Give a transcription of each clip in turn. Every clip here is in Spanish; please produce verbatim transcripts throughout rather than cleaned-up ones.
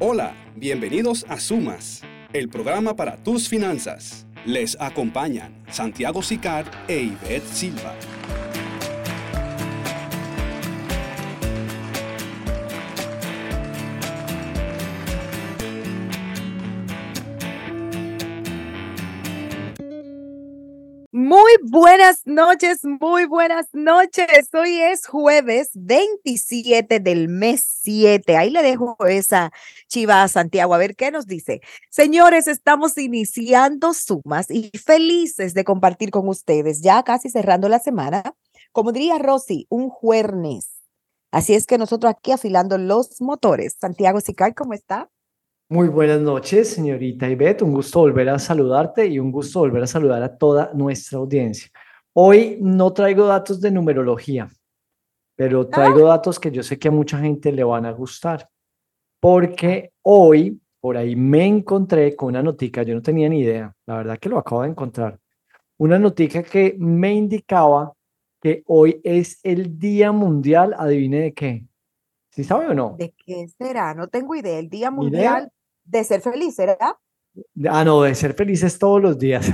Hola, bienvenidos a Sumas, el programa para tus finanzas. Les acompañan Santiago Sicar e Ivette Silva. Muy buenas noches, muy buenas noches. Hoy es jueves veintisiete del mes siete. Ahí le dejo esa chiva a Santiago a ver qué nos dice. Señores, estamos iniciando Sumas y felices de compartir con ustedes, ya casi cerrando la semana. Como diría Rosy, un jueves. Así es que nosotros aquí afilando los motores. Santiago Sicar, ¿cómo está? Muy buenas noches, señorita Ivette. Un gusto volver a saludarte y un gusto volver a saludar a toda nuestra audiencia. Hoy no traigo datos de numerología, pero Ah, traigo datos que yo sé que a mucha gente le van a gustar, porque hoy por ahí me encontré con una notica, yo no tenía ni idea, la verdad que lo acabo de encontrar, una notica que me indicaba que hoy es el Día Mundial, adivine de qué. ¿Sí sabe o no? ¿de qué será? No tengo idea. El Día ¿Ni idea? Mundial de Ser Feliz, ¿será? Ah, no, de ser felices todos los días.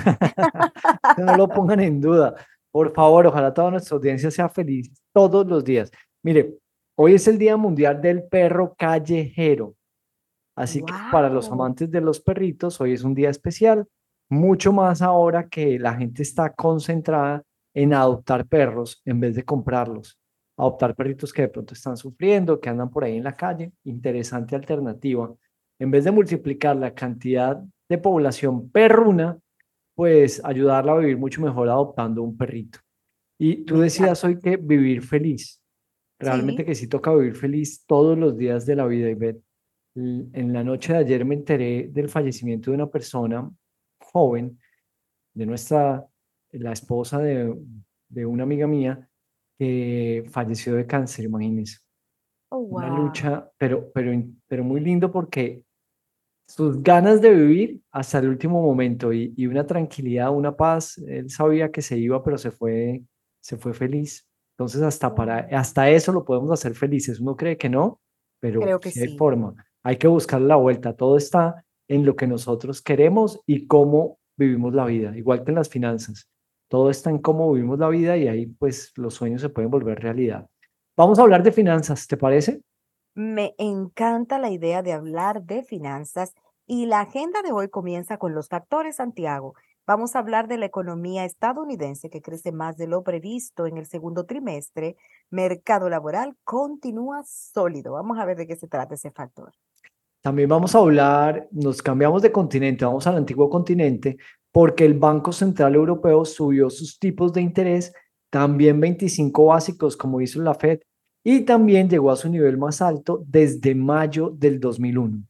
No lo pongan en duda. Por favor, ojalá toda nuestra audiencia sea feliz todos los días. Mire, hoy es el Día Mundial del Perro Callejero. Así que para los Wow. amantes de los perritos, hoy es un día especial, mucho más ahora que la gente está concentrada en adoptar perros en vez de comprarlos. Adoptar perritos que de pronto están sufriendo, que andan por ahí en la calle. Interesante alternativa. En vez de multiplicar la cantidad de población perruna, pues ayudarla a vivir mucho mejor adoptando un perrito. Y tú Me decías encanta. hoy que vivir feliz. Realmente Sí. que sí toca vivir feliz todos los días de la vida, Ivette. L- En la noche de ayer me enteré del fallecimiento de una persona joven, de nuestra, la esposa de, de una amiga mía, que falleció de cáncer, imagínense. Oh, Una wow. lucha, pero, pero, in- pero muy lindo porque sus ganas de vivir hasta el último momento y, y una tranquilidad, una paz. Él sabía que se iba, pero se fue, se fue feliz. Entonces, hasta para, Oh, hasta eso lo podemos hacer felices. Uno cree que no, pero creo que sí hay sí. forma. Hay que buscar la vuelta. Todo está en lo que nosotros queremos y cómo vivimos la vida, igual que en las finanzas. Todo está en cómo vivimos la vida y ahí pues los sueños se pueden volver realidad. Vamos a hablar de finanzas, ¿te parece? Me encanta la idea de hablar de finanzas y la agenda de hoy comienza con los factores, Santiago. Vamos a hablar de la economía estadounidense que crece más de lo previsto en el segundo trimestre. Mercado laboral continúa sólido. Vamos a ver de qué se trata ese factor. También vamos a hablar, nos cambiamos de continente, vamos al antiguo continente, porque el Banco Central Europeo subió sus tipos de interés, también veinticinco básicos, como hizo la Fed, y también llegó a su nivel más alto desde mayo del dos mil uno.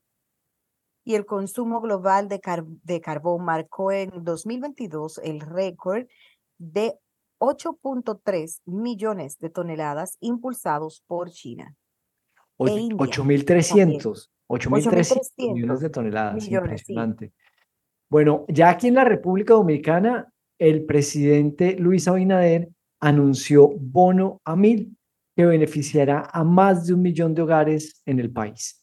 Y el consumo global de, car- de carbón marcó en dos mil veintidós el récord de ocho punto tres millones de toneladas impulsados por China e India ocho mil también. trescientos, ocho mil ocho mil trescientos millones trescientos de toneladas, millones, sí. impresionante. Bueno, ya aquí en la República Dominicana, el presidente Luis Abinader anunció bono a mil que beneficiará a más de un millón de hogares en el país.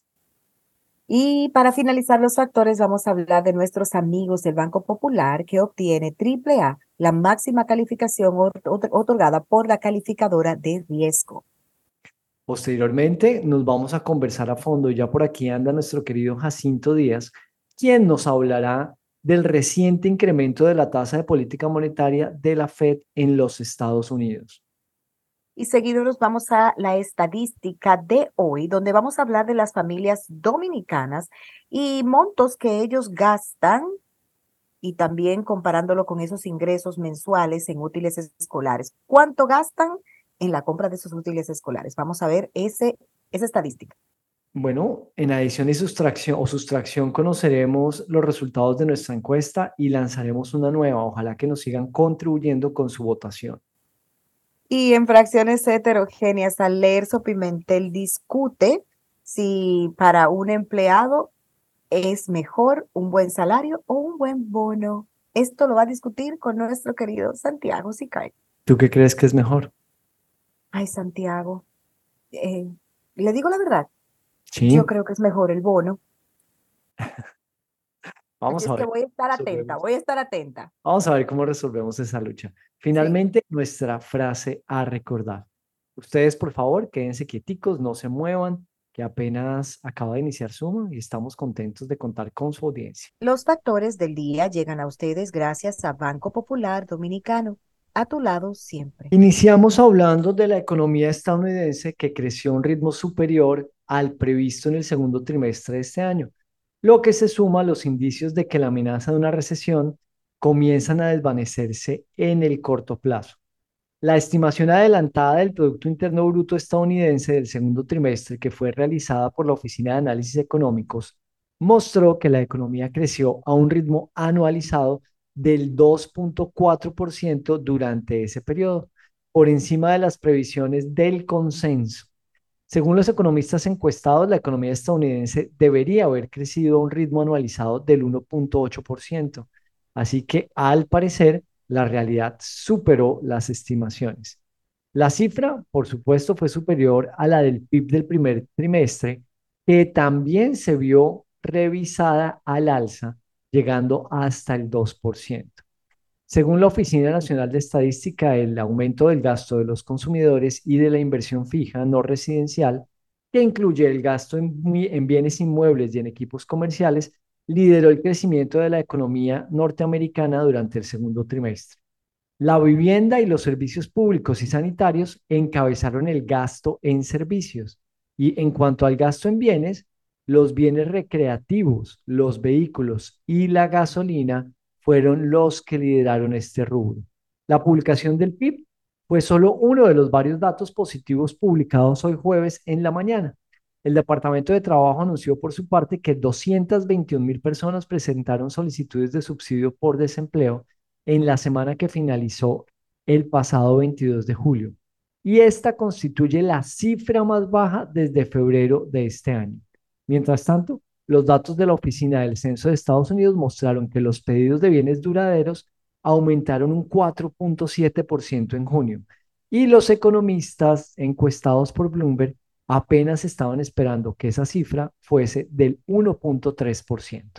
Y para finalizar los factores, vamos a hablar de nuestros amigos del Banco Popular que obtiene triple A, la máxima calificación ot- ot- otorgada por la calificadora de riesgo. Posteriormente nos vamos a conversar a fondo y ya por aquí anda nuestro querido Jacinto Díaz, quien nos hablará del reciente incremento de la tasa de política monetaria de la Fed en los Estados Unidos. Y seguido nos vamos a la estadística de hoy, donde vamos a hablar de las familias dominicanas y montos que ellos gastan y también comparándolo con esos ingresos mensuales en útiles escolares. ¿Cuánto gastan en la compra de esos útiles escolares? Vamos a ver ese, esa estadística. Bueno, en adición y sustracción o sustracción conoceremos los resultados de nuestra encuesta y lanzaremos una nueva. Ojalá que nos sigan contribuyendo con su votación. Y en fracciones heterogéneas, Alerzo Pimentel discute si para un empleado es mejor un buen salario o un buen bono. Esto lo va a discutir con nuestro querido Santiago Sicay. ¿Tú qué crees que es mejor? Ay, Santiago, eh, le digo la verdad, Sí, yo creo que es mejor el bono. Vamos Así a es que ver voy a cómo estar atenta, resolvemos. voy a estar atenta. Vamos a ver cómo resolvemos esa lucha. Sí. Finalmente, nuestra frase a recordar. Ustedes, por favor, quédense quieticos, no se muevan, que apenas acaba de iniciar Suma y estamos contentos de contar con su audiencia. Los factores del día llegan a ustedes gracias a Banco Popular Dominicano. A tu lado siempre. Iniciamos hablando de la economía estadounidense que creció a un ritmo superior al previsto en el segundo trimestre de este año, lo que se suma a los indicios de que la amenaza de una recesión comienzan a desvanecerse en el corto plazo. La estimación adelantada del Producto Interno Bruto estadounidense del segundo trimestre, que fue realizada por la Oficina de Análisis Económicos, mostró que la economía creció a un ritmo anualizado del dos punto cuatro por ciento durante ese periodo, por encima de las previsiones del consenso. Según los economistas encuestados, la economía estadounidense debería haber crecido a un ritmo anualizado del uno punto ocho por ciento. Así que, al parecer, la realidad superó las estimaciones. La cifra, por supuesto, fue superior a la del P I B del primer trimestre, que también se vio revisada al alza, llegando hasta el dos por ciento. Según la Oficina Nacional de Estadística, el aumento del gasto de los consumidores y de la inversión fija no residencial, que incluye el gasto en, en bienes inmuebles y en equipos comerciales, lideró el crecimiento de la economía norteamericana durante el segundo trimestre. La vivienda y los servicios públicos y sanitarios encabezaron el gasto en servicios. Y en cuanto al gasto en bienes, los bienes recreativos, los vehículos y la gasolina fueron los que lideraron este rubro. La publicación del P I B fue solo uno de los varios datos positivos publicados hoy jueves en la mañana. El Departamento de Trabajo anunció por su parte que doscientas veintiún mil personas presentaron solicitudes de subsidio por desempleo en la semana que finalizó el pasado veintidós de julio. Y esta constituye la cifra más baja desde febrero de este año. Mientras tanto, los datos de la Oficina del Censo de Estados Unidos mostraron que los pedidos de bienes duraderos aumentaron un cuatro punto siete por ciento en junio y los economistas encuestados por Bloomberg apenas estaban esperando que esa cifra fuese del uno punto tres por ciento.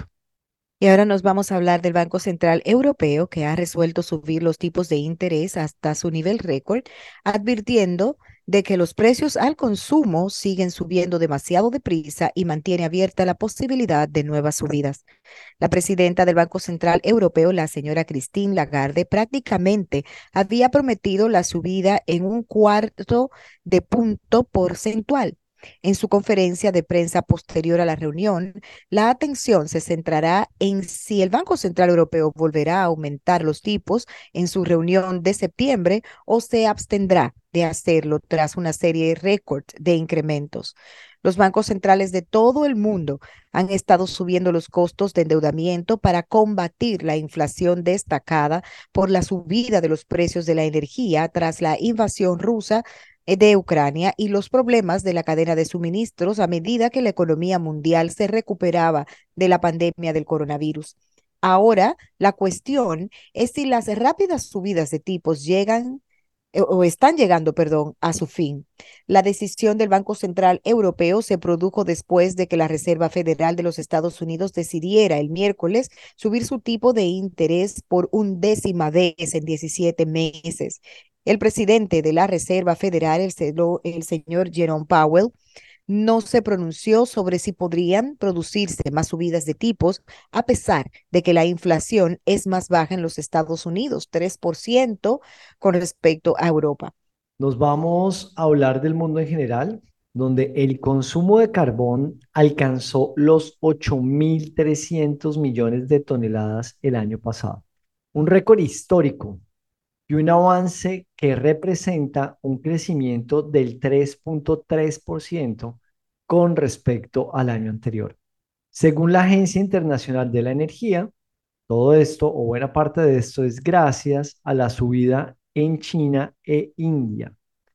Y ahora nos vamos a hablar del Banco Central Europeo, que ha resuelto subir los tipos de interés hasta su nivel récord, advirtiendo de que los precios al consumo siguen subiendo demasiado deprisa y mantiene abierta la posibilidad de nuevas subidas. La presidenta del Banco Central Europeo, la señora Christine Lagarde, prácticamente había prometido la subida en un cuarto de punto porcentual. En su conferencia de prensa posterior a la reunión, la atención se centrará en si el Banco Central Europeo volverá a aumentar los tipos en su reunión de septiembre o se abstendrá de hacerlo tras una serie récord de incrementos. Los bancos centrales de todo el mundo han estado subiendo los costos de endeudamiento para combatir la inflación destacada por la subida de los precios de la energía tras la invasión rusa de Ucrania y los problemas de la cadena de suministros a medida que la economía mundial se recuperaba de la pandemia del coronavirus. Ahora, la cuestión es si las rápidas subidas de tipos llegan o están llegando, perdón, a su fin. La decisión del Banco Central Europeo se produjo después de que la Reserva Federal de los Estados Unidos decidiera el miércoles subir su tipo de interés por undécima vez en diecisiete meses. El presidente de la Reserva Federal, el, el señor Jerome Powell, no se pronunció sobre si podrían producirse más subidas de tipos, a pesar de que la inflación es más baja en los Estados Unidos, tres por ciento con respecto a Europa. Nos vamos a hablar del mundo en general, donde el consumo de carbón alcanzó los ocho mil trescientos millones de toneladas el año pasado, un récord histórico y un avance que representa un crecimiento del tres punto tres por ciento con respecto al año anterior. Según la Agencia Internacional de la Energía, todo esto o buena parte de esto es gracias a la subida en China e India.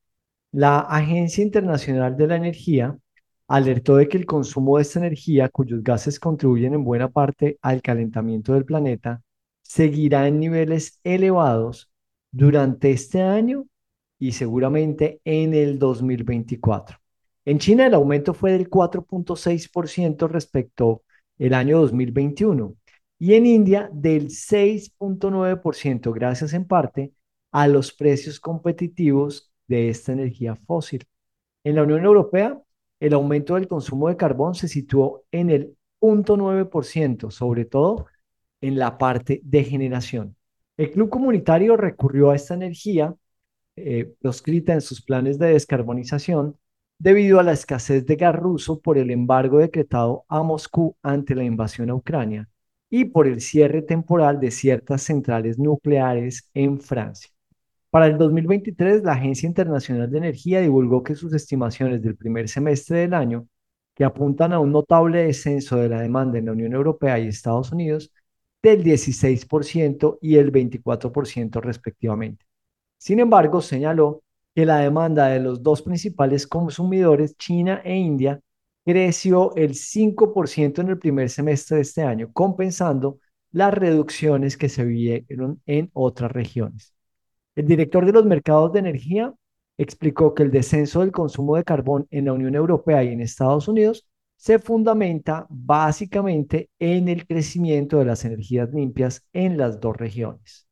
La Agencia Internacional de la Energía alertó de que el consumo de esta energía, cuyos gases contribuyen en buena parte al calentamiento del planeta, seguirá en niveles elevados durante este año y seguramente en el dos mil veinticuatro. En China el aumento fue del cuatro punto seis por ciento respecto el año dos mil veintiuno y en India del seis punto nueve por ciento, gracias en parte a los precios competitivos de esta energía fósil. En la Unión Europea, el aumento del consumo de carbón se situó en el cero punto nueve por ciento, sobre todo en la parte de generación. El Club Comunitario recurrió a esta energía eh, proscrita en sus planes de descarbonización debido a la escasez de gas ruso por el embargo decretado a Moscú ante la invasión a Ucrania y por el cierre temporal de ciertas centrales nucleares en Francia. Para el dos mil veintitrés, la Agencia Internacional de Energía divulgó que sus estimaciones del primer semestre del año, que apuntan a un notable descenso de la demanda en la Unión Europea y Estados Unidos, del dieciséis por ciento y el veinticuatro por ciento respectivamente. Sin embargo, señaló que la demanda de los dos principales consumidores, China e India, creció el cinco por ciento en el primer semestre de este año, compensando las reducciones que se vieron en otras regiones. El director de los mercados de energía explicó que el descenso del consumo de carbón en la Unión Europea y en Estados Unidos se fundamenta básicamente en el crecimiento de las energías limpias en las dos regiones.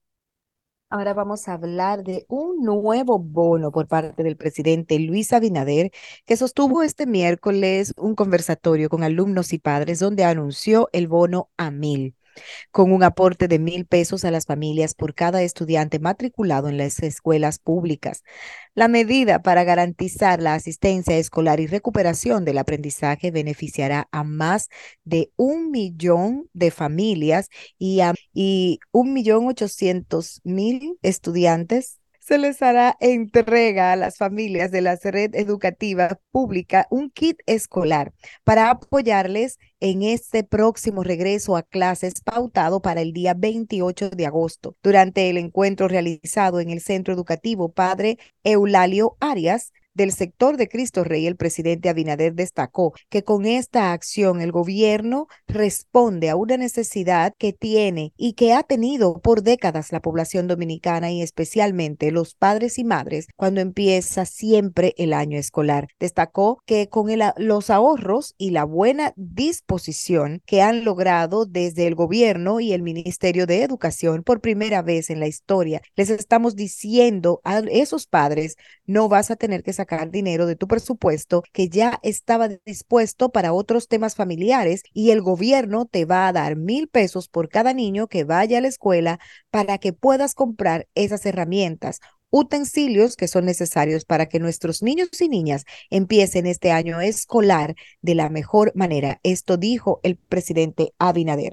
Ahora vamos a hablar de un nuevo bono por parte del presidente Luis Abinader, que sostuvo este miércoles un conversatorio con alumnos y padres donde anunció el bono a mil, con un aporte de mil pesos a las familias por cada estudiante matriculado en las escuelas públicas. La medida para garantizar la asistencia escolar y recuperación del aprendizaje beneficiará a más de un millón de familias y a y un millón ochocientos mil estudiantes. Se les hará entrega a las familias de la red educativa pública un kit escolar para apoyarles en este próximo regreso a clases pautado para el día veintiocho de agosto. Durante el encuentro realizado en el Centro Educativo Padre Eulalio Arias, del sector de Cristo Rey, el presidente Abinader destacó que con esta acción el gobierno responde a una necesidad que tiene y que ha tenido por décadas la población dominicana y especialmente los padres y madres cuando empieza siempre el año escolar. Destacó que con el, los ahorros y la buena disposición que han logrado desde el gobierno y el Ministerio de Educación por primera vez en la historia, les estamos diciendo a esos padres, no vas a tener que sacar dinero de tu presupuesto que ya estaba dispuesto para otros temas familiares y el gobierno te va a dar mil pesos por cada niño que vaya a la escuela para que puedas comprar esas herramientas, utensilios que son necesarios para que nuestros niños y niñas empiecen este año escolar de la mejor manera. Esto dijo el presidente Abinader.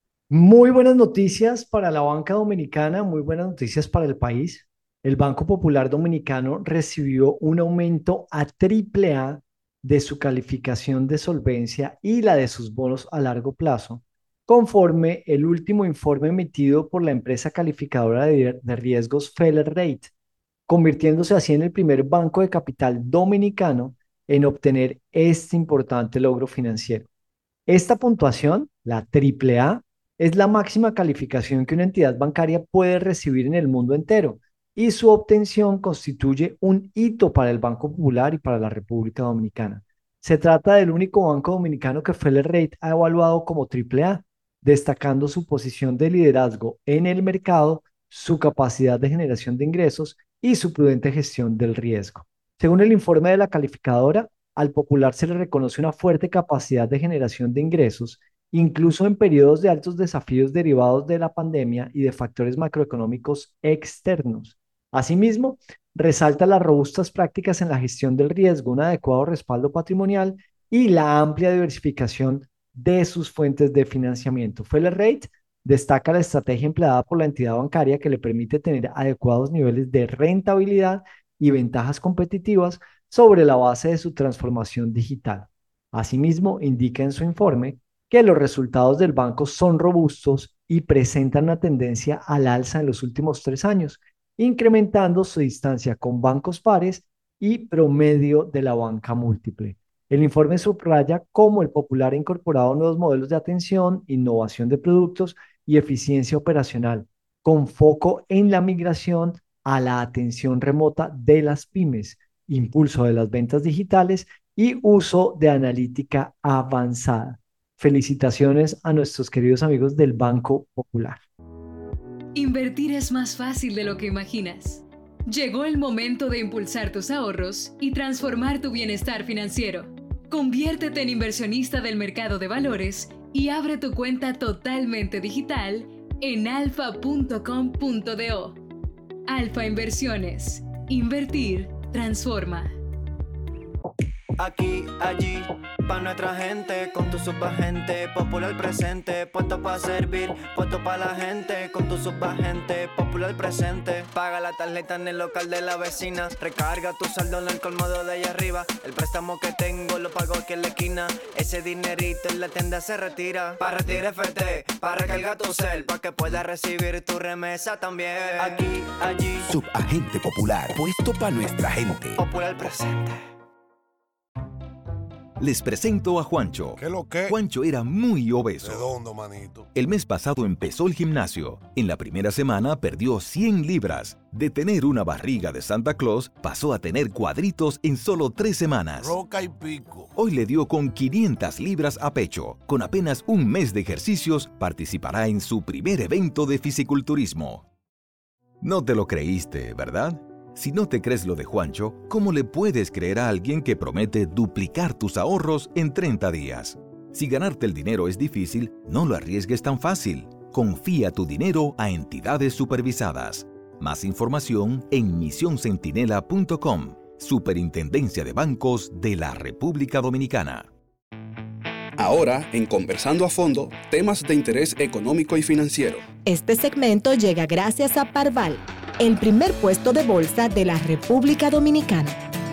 Muy buenas noticias para la banca dominicana, muy buenas noticias para el país. El Banco Popular Dominicano recibió un aumento a triple A de su calificación de solvencia y la de sus bonos a largo plazo, conforme el último informe emitido por la empresa calificadora de, de riesgos Feller Rate, convirtiéndose así en el primer banco de capital dominicano en obtener este importante logro financiero. Esta puntuación, la triple A, es la máxima calificación que una entidad bancaria puede recibir en el mundo entero y su obtención constituye un hito para el Banco Popular y para la República Dominicana. Se trata del único banco dominicano que Feller Rate ha evaluado como triple A, destacando su posición de liderazgo en el mercado, su capacidad de generación de ingresos y su prudente gestión del riesgo. Según el informe de la calificadora, al Popular se le reconoce una fuerte capacidad de generación de ingresos, incluso en periodos de altos desafíos derivados de la pandemia y de factores macroeconómicos externos. Asimismo, resalta las robustas prácticas en la gestión del riesgo, un adecuado respaldo patrimonial y la amplia diversificación de sus fuentes de financiamiento. Feller Rate destaca la estrategia empleada por la entidad bancaria que le permite tener adecuados niveles de rentabilidad y ventajas competitivas sobre la base de su transformación digital. Asimismo, indica en su informe que los resultados del banco son robustos y presentan una tendencia al alza en los últimos tres años, incrementando su distancia con bancos pares y promedio de la banca múltiple. El informe subraya cómo el Popular ha incorporado nuevos modelos de atención, innovación de productos y eficiencia operacional, con foco en la migración a la atención remota de las pymes, impulso de las ventas digitales y uso de analítica avanzada. Felicitaciones a nuestros queridos amigos del Banco Popular. Invertir es más fácil de lo que imaginas. Llegó el momento de impulsar tus ahorros y transformar tu bienestar financiero. Conviértete en inversionista del mercado de valores y abre tu cuenta totalmente digital en alfa punto com punto do. Alfa Inversiones. Invertir transforma. Aquí, allí, pa' nuestra gente, con tu subagente, popular presente, puesto pa' servir, puesto pa' la gente, con tu subagente, popular presente. Paga la tarjeta en el local de la vecina, recarga tu saldo en el colmado de allá arriba, el préstamo que tengo lo pago aquí en la esquina, ese dinerito en la tienda se retira, pa' retirar F T, pa' recargar tu cel, pa' que puedas recibir tu remesa también. Aquí, allí, Subagente Popular, puesto pa' nuestra gente. popular presente. Les presento a Juancho. ¿Qué lo que? Juancho era muy obeso. Redondo, manito. El mes pasado empezó el gimnasio. En la primera semana perdió cien libras. De tener una barriga de Santa Claus, pasó a tener cuadritos en solo tres semanas. Roca y pico. Hoy le dio con quinientas libras a pecho. Con apenas un mes de ejercicios, participará en su primer evento de fisiculturismo. No te lo creíste, ¿verdad? Si no te crees lo de Juancho, ¿cómo le puedes creer a alguien que promete duplicar tus ahorros en treinta días? Si ganarte el dinero es difícil, no lo arriesgues tan fácil. Confía tu dinero a entidades supervisadas. Más información en misión centinela punto com, Superintendencia de Bancos de la República Dominicana. Ahora, en Conversando a Fondo, temas de interés económico y financiero. Este segmento llega gracias a Parval, el primer puesto de bolsa de la República Dominicana.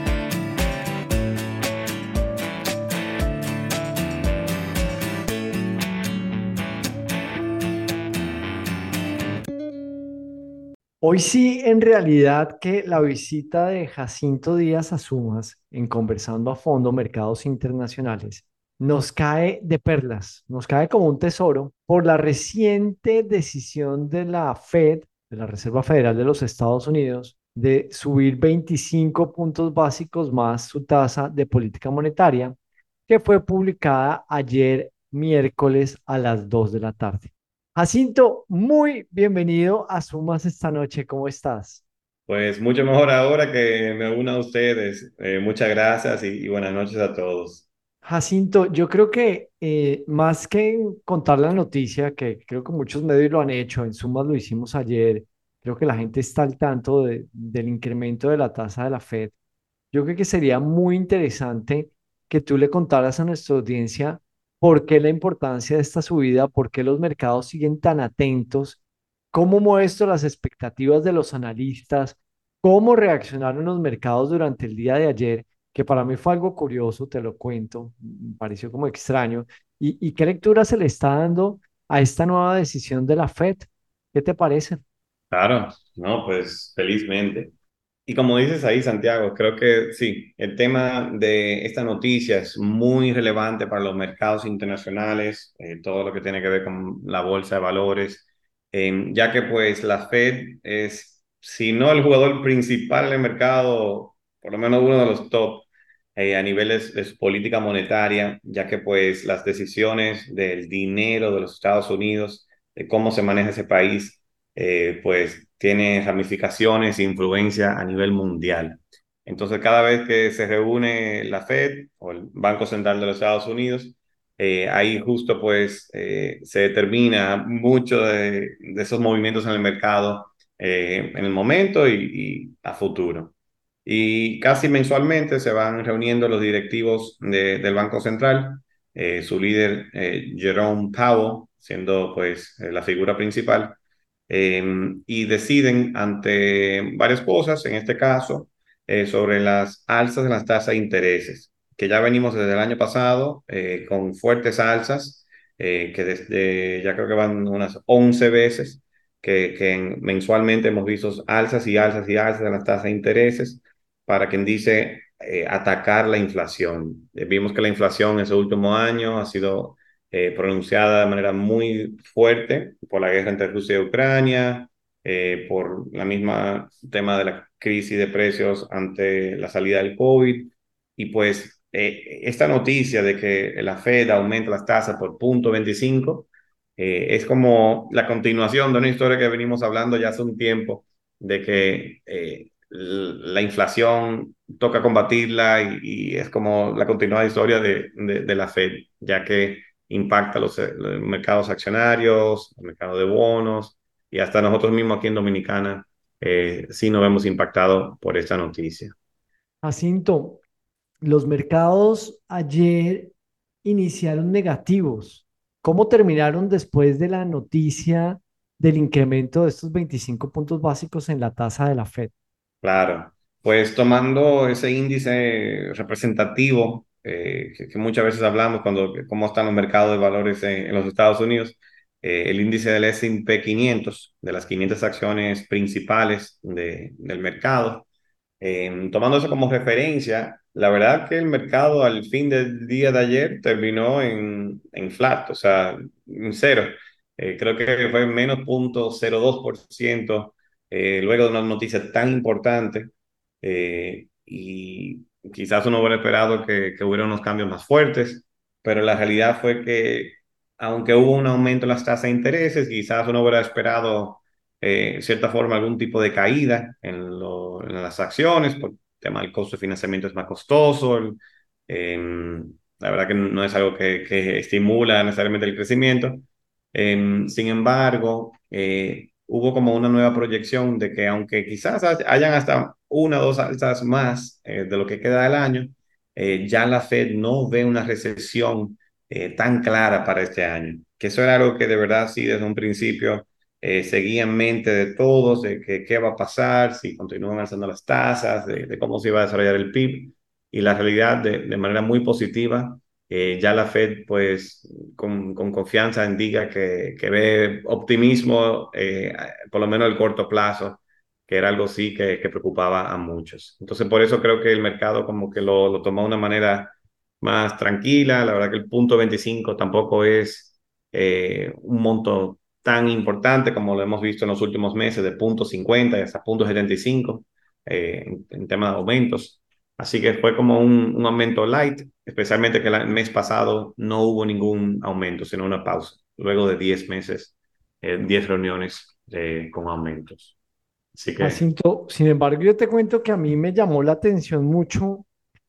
Hoy sí, en realidad que la visita de Jacinto Díaz a Sumas en Conversando a Fondo Mercados Internacionales nos cae de perlas, nos cae como un tesoro por la reciente decisión de la Fed, de la Reserva Federal de los Estados Unidos, de subir veinticinco puntos básicos más su tasa de política monetaria, que fue publicada ayer miércoles a las dos de la tarde. Jacinto, muy bienvenido a Sumas esta noche. ¿Cómo estás? Pues mucho mejor ahora que me una a ustedes. Eh, muchas gracias y, y buenas noches a todos. Jacinto, yo creo que eh, más que en contar la noticia, que creo que muchos medios lo han hecho, en Sumas lo hicimos ayer, creo que la gente está al tanto de- del incremento de la tasa de la Fed. Yo creo que sería muy interesante que tú le contaras a nuestra audiencia por qué la importancia de esta subida, por qué los mercados siguen tan atentos, cómo muestro las expectativas de los analistas, cómo reaccionaron los mercados durante el día de ayer, que para mí fue algo curioso, te lo cuento, me pareció como extraño, y, y qué lectura se le está dando a esta nueva decisión de la Fed. ¿Qué te parece? Claro, no, pues felizmente. Y como dices ahí, Santiago, creo que sí, el tema de esta noticia es muy relevante para los mercados internacionales, eh, todo lo que tiene que ver con la bolsa de valores, eh, ya que pues la Fed es, si no el jugador principal en el mercado, por lo menos uno de los top eh, a niveles de su política monetaria, ya que pues las decisiones del dinero de los Estados Unidos, de cómo se maneja ese país, eh, pues tiene ramificaciones e influencia a nivel mundial. Entonces, cada vez que se reúne la Fed o el Banco Central de los Estados Unidos, eh, ahí justo pues eh, se determina mucho de, de esos movimientos en el mercado eh, en el momento y, y a futuro. Y casi mensualmente se van reuniendo los directivos de- del Banco Central, eh, su líder eh, Jerome Powell, siendo pues eh, la figura principal, eh, y deciden ante varias cosas, en este caso, eh, sobre las alzas de las tasas de intereses, que ya venimos desde el año pasado eh, con fuertes alzas, eh, que desde ya creo que van unas once veces, que, que en- mensualmente hemos visto alzas y alzas y alzas de las tasas de intereses, para quien dice eh, atacar la inflación. Eh, vimos que la inflación en ese último año ha sido eh, pronunciada de manera muy fuerte por la guerra entre Rusia y Ucrania, eh, por la misma tema de la crisis de precios ante la salida del COVID, y pues eh, esta noticia de que la Fed aumenta las tasas por punto veinticinco eh, es como la continuación de una historia que venimos hablando ya hace un tiempo, de que eh, la inflación toca combatirla y, y es como la continuada historia de, de, de la Fed, ya que impacta los, los mercados accionarios, el mercado de bonos y hasta nosotros mismos aquí en Dominicana eh, sí nos vemos impactados por esta noticia. Jacinto, los mercados ayer iniciaron negativos. ¿Cómo terminaron después de la noticia del incremento de estos veinticinco puntos básicos en la tasa de la Fed? Claro, pues tomando ese índice representativo eh, que, que muchas veces hablamos cuando cómo están los mercados de valores en, en los Estados Unidos, eh, el índice del S and P quinientos, de las quinientas acciones principales de, del mercado, eh, tomando eso como referencia, la verdad que el mercado al fin del día de ayer terminó en, en flat, o sea, en cero. Eh, creo que fue menos cero punto cero dos por ciento eh, luego de una noticia tan importante. Eh, y quizás uno hubiera esperado que, que hubiera unos cambios más fuertes, pero la realidad fue que aunque hubo un aumento en las tasas de intereses, quizás uno hubiera esperado eh, de cierta forma algún tipo de caída en, lo, en las acciones, por el tema del costo de financiamiento es más costoso. El, eh, la verdad que no es algo que, que estimula necesariamente el crecimiento. Eh, sin embargo, eh, hubo como una nueva proyección de que aunque quizás hayan hasta una o dos alzas más eh, de lo que queda del año, eh, ya la Fed no ve una recesión eh, tan clara para este año. Que eso era algo que de verdad sí desde un principio eh, seguía en mente de todos, de que, qué va a pasar, si continúan alzando las tasas, de, de cómo se iba a desarrollar el P I B. Y la realidad, de, de manera muy positiva, eh, ya la Fed, pues, con, con confianza indica que, que ve optimismo, eh, por lo menos el corto plazo, que era algo sí que, que preocupaba a muchos. Entonces, por eso creo que el mercado como que lo, lo tomó de una manera más tranquila. La verdad que el punto veinticinco tampoco es eh, un monto tan importante como lo hemos visto en los últimos meses, de punto cincuenta y hasta punto setenta y cinco eh, en, en tema de aumentos. Así que fue como un, un aumento light, especialmente que el mes pasado no hubo ningún aumento, sino una pausa, luego de diez meses, eh, diez reuniones eh, con aumentos. Así que... Jacinto, sin embargo, yo te cuento que a mí me llamó la atención mucho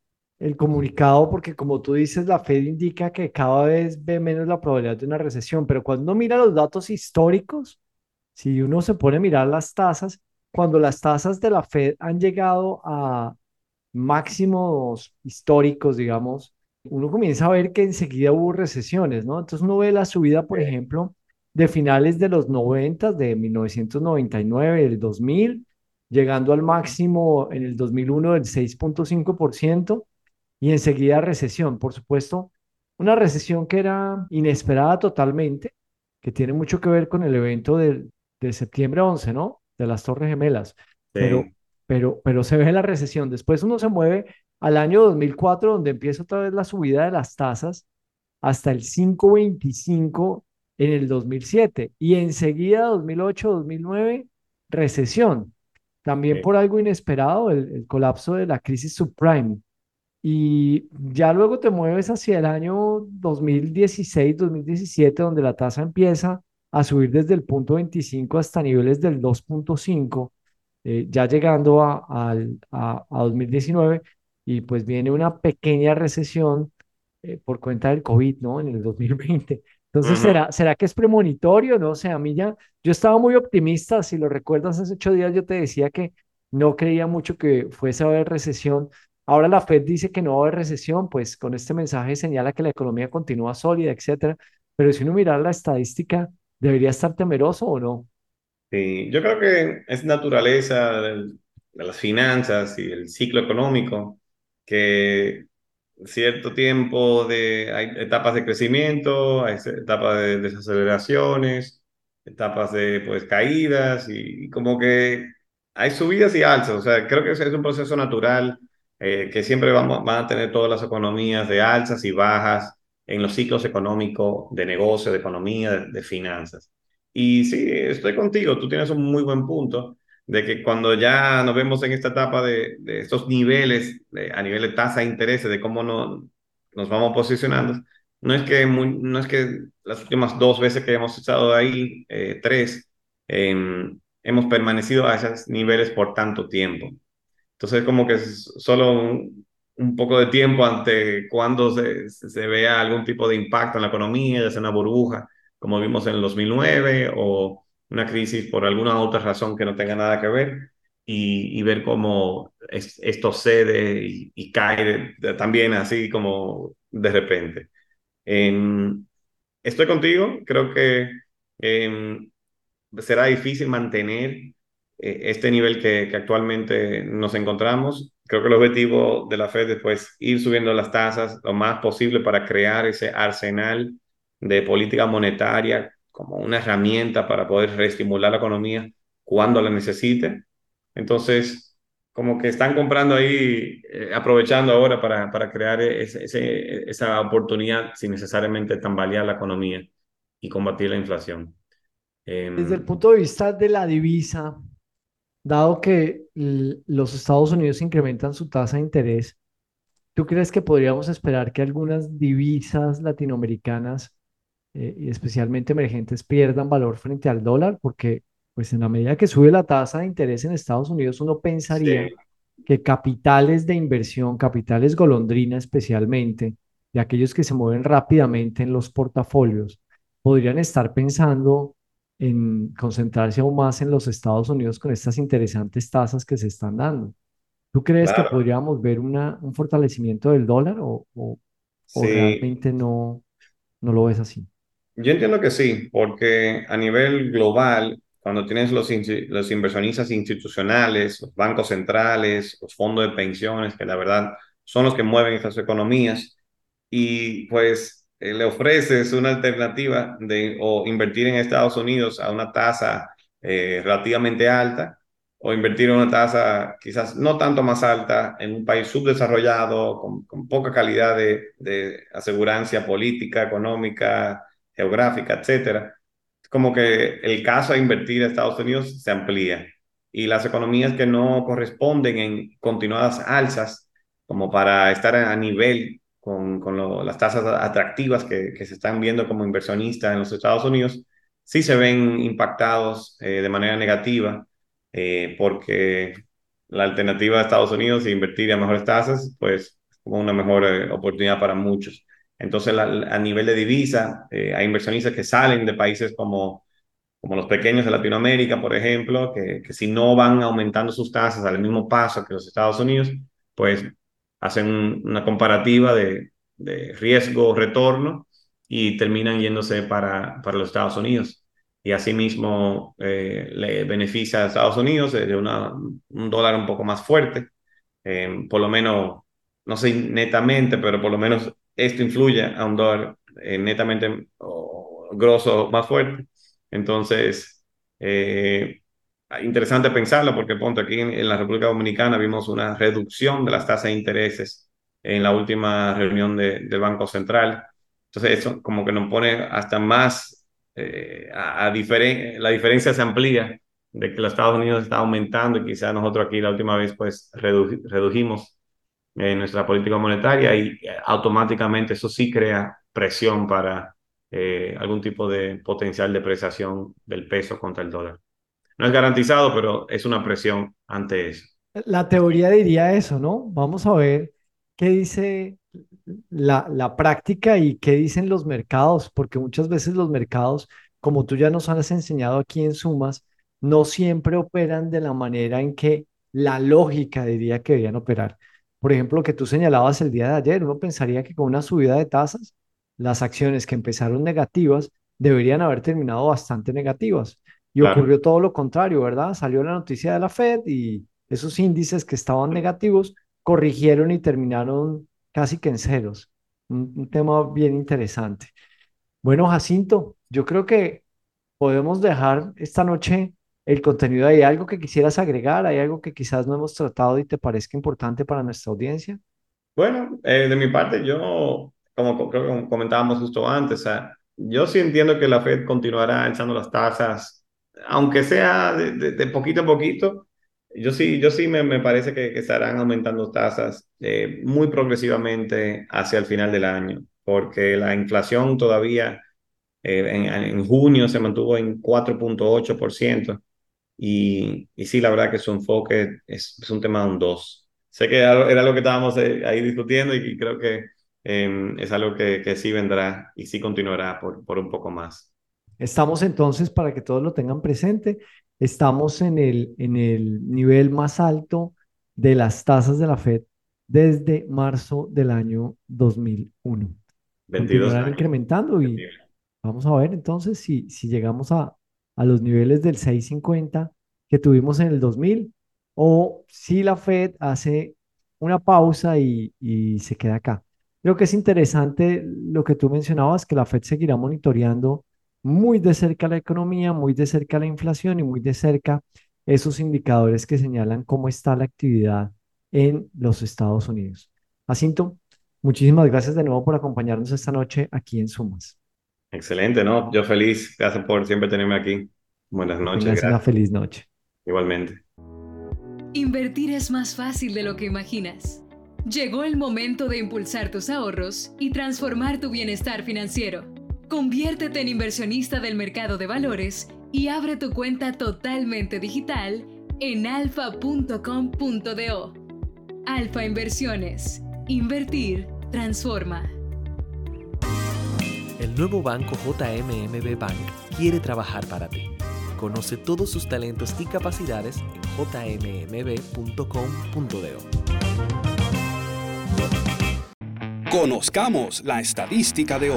el comunicado, porque como tú dices, la Fed indica que cada vez ve menos la probabilidad de una recesión, pero cuando uno mira los datos históricos, si uno se pone a mirar las tasas, cuando las tasas de la Fed han llegado a máximos históricos, digamos, uno comienza a ver que enseguida hubo recesiones, ¿no? Entonces uno ve la subida, por ejemplo, de finales de los noventa, de mil novecientos noventa y nueve, del dos mil, llegando al máximo en el dos mil uno del seis punto cinco por ciento y enseguida recesión. Por supuesto, una recesión que era inesperada totalmente, que tiene mucho que ver con el evento del, de septiembre once, ¿no? De las Torres Gemelas. Pero, Sí. pero, pero se ve la recesión. Después uno se mueve al año dos mil cuatro, donde empieza otra vez la subida de las tasas, hasta el cinco punto veinticinco en el dos mil siete. Y enseguida, dos mil ocho, dos mil nueve, recesión. También Sí. por algo inesperado, el, el colapso de la crisis subprime. Y ya luego te mueves hacia el año dos mil dieciséis, dos mil diecisiete, donde la tasa empieza a subir desde el punto veinticinco hasta niveles del dos punto cinco, eh, ya llegando a, al- a, a dos mil diecinueve, y pues viene una pequeña recesión eh, por cuenta del COVID, ¿no? En el dos mil veinte. Entonces, Ujú. ¿será, será que es premonitorio? No sé, a mí ya, yo estaba muy optimista, si lo recuerdas, hace ocho días yo te decía que no creía mucho que fuese a haber recesión. Ahora la Fed dice que no va a haber recesión, pues con este mensaje señala que la economía continúa sólida, etcétera. Pero si uno mira la estadística, ¿debería estar temeroso o no? Sí, yo creo que es naturaleza del- de las finanzas y el ciclo económico que cierto tiempo de, hay etapas de crecimiento, hay se- etapas de desaceleraciones, etapas de pues caídas y, y como que hay subidas y alzas. O sea, creo que ese es un proceso natural eh, que siempre vamos, van a tener todas las economías de alzas y bajas en los ciclos económicos de negocio, de economía, de de finanzas. Y sí, estoy contigo, tú tienes un muy buen punto. de que cuando ya nos vemos en esta etapa de, de estos niveles, de- a nivel de tasa de interés, de cómo no, nos vamos posicionando, no es que, muy- no es que las últimas dos veces que hemos estado ahí, eh, tres, em, hemos permanecido a esos niveles por tanto tiempo. Entonces, como que es solo un, un poco de tiempo ante cuando se, se vea algún tipo de impacto en la economía, ya sea una burbuja, como vimos en el dos mil nueve, o una crisis por alguna otra razón que no tenga nada que ver, y, y ver cómo es- esto cede y, y cae de- de- también así como de repente. Em, Estoy contigo, creo que em, será difícil mantener eh, este nivel que, que actualmente nos encontramos. Creo que el objetivo de la Fed es pues, ir subiendo las tasas lo más posible para crear ese arsenal de política monetaria como una herramienta para poder reestimular la economía cuando la necesite. Entonces, como que están comprando ahí, eh, aprovechando ahora para, para crear ese, ese- esa oportunidad sin necesariamente tambalear la economía y combatir la inflación. Desde el Em, punto de vista de la divisa, dado que l- los Estados Unidos incrementan su tasa de interés, ¿tú crees que podríamos esperar que algunas divisas latinoamericanas, eh, y especialmente emergentes, pierdan valor frente al dólar? Porque pues en la medida que sube la tasa de interés en Estados Unidos, uno pensaría sí, que capitales de inversión, capitales golondrina especialmente, de aquellos que se mueven rápidamente en los portafolios, podrían estar pensando en concentrarse aún más en los Estados Unidos con estas interesantes tasas que se están dando. ¿Tú crees que claro, podríamos ver una, un fortalecimiento del dólar o, o, o sí. realmente no, no lo ves así? Yo entiendo que sí, porque a nivel global, cuando tienes los, insti- los inversionistas institucionales, los bancos centrales, los fondos de pensiones, que la verdad son los que mueven estas economías, y pues eh, le ofreces una alternativa de o invertir en Estados Unidos a una tasa eh, relativamente alta, o invertir en una tasa quizás no tanto más alta en un país subdesarrollado, con, con poca calidad de, de asegurancia política, económica, geográfica, etcétera. Como que el caso a invertir a Estados Unidos se amplía, y las economías que no corresponden en continuadas alzas como para estar a nivel con, con lo- las tasas atractivas que, que se están viendo como inversionistas en los Estados Unidos, sí se ven impactados eh, de manera negativa, eh, porque la alternativa a Estados Unidos e invertir a mejores tasas, pues es como una mejor eh, oportunidad para muchos. Entonces, la- a nivel de divisa, eh, hay inversionistas que salen de países como, como los pequeños de Latinoamérica, por ejemplo, que, que si no van aumentando sus tasas al mismo paso que los Estados Unidos, pues hacen un- una comparativa de, de riesgo-retorno y terminan yéndose para, para los Estados Unidos. Y asimismo eh, le beneficia a Estados Unidos de una, un dólar un poco más fuerte, eh, por lo menos, no sé netamente, pero por lo menos esto influye a un dólar eh, netamente o grosso más fuerte. Entonces, eh, interesante pensarlo porque ponte aquí en, en la República Dominicana vimos una reducción de las tasas de intereses en la última reunión de- del Banco Central. Entonces, eso como que nos pone hasta más, eh, a, a diferen- la diferencia se amplía de que los Estados Unidos está aumentando y quizás nosotros aquí la última vez pues redu- redujimos eh, nuestra política monetaria, y eh, automáticamente eso sí crea presión para eh, algún tipo de potencial depreciación del peso contra el dólar. No es garantizado, pero es una presión ante eso. La teoría diría eso, ¿no? Vamos a ver qué dice la, la práctica y qué dicen los mercados, porque muchas veces los mercados, como tú ya nos has enseñado aquí en Sumas, no siempre operan de la manera en que la lógica diría que deberían operar. Por ejemplo, lo que tú señalabas el día de ayer, uno pensaría que con una subida de tasas, las acciones que empezaron negativas deberían haber terminado bastante negativas. Y Claro. ocurrió todo lo contrario, ¿verdad? Salió la noticia de la Fed y esos índices que estaban negativos corrigieron y terminaron casi que en ceros. Un, un tema bien interesante. Bueno, Jacinto, yo creo que podemos dejar esta noche el contenido. ¿Hay algo que quisieras agregar? ¿Hay algo que quizás no hemos tratado y te parezca importante para nuestra audiencia? Bueno, eh, de mi parte, yo, como co- creo que comentábamos justo antes, o sea, yo sí entiendo que la Fed continuará alzando las tasas aunque sea de, de- de poquito a poquito, yo sí, yo sí me, me parece que, que estarán aumentando tasas eh, muy progresivamente hacia el final del año, porque la inflación todavía eh, en, en junio se mantuvo en cuatro punto ocho por ciento y, y sí, la verdad que su enfoque es, es un tema de un dos. Sé que era, era lo que estábamos eh, ahí discutiendo y creo que eh, es algo que, que sí vendrá y sí continuará por, por un poco más. Estamos entonces, para que todos lo tengan presente, estamos en el, en el nivel más alto de las tasas de la Fed desde marzo del año dos mil uno. veintidós Continuarán años. incrementando y vamos a ver entonces si, si llegamos a, a los niveles del seis punto cincuenta que tuvimos en el dos mil o si la Fed hace una pausa y, y se queda acá. Creo que es interesante lo que tú mencionabas, que la Fed seguirá monitoreando muy de cerca la economía, muy de cerca la inflación y muy de cerca esos indicadores que señalan cómo está la actividad en los Estados Unidos. Jacinto, muchísimas gracias de nuevo por acompañarnos esta noche aquí en Sumas. Excelente, ¿no? Yo feliz. Gracias por siempre tenerme aquí. Buenas Que noches, tengas una gracias. feliz noche. Igualmente. Invertir es más fácil de lo que imaginas. Llegó el momento de impulsar tus ahorros y transformar tu bienestar financiero. Conviértete en inversionista del mercado de valores y abre tu cuenta totalmente digital en alfa punto com punto do. Alfa Inversiones. Invertir transforma. El nuevo banco J M M B Bank quiere trabajar para ti. Conoce todos sus talentos y capacidades en j m m b punto com punto do. Conozcamos la estadística de hoy.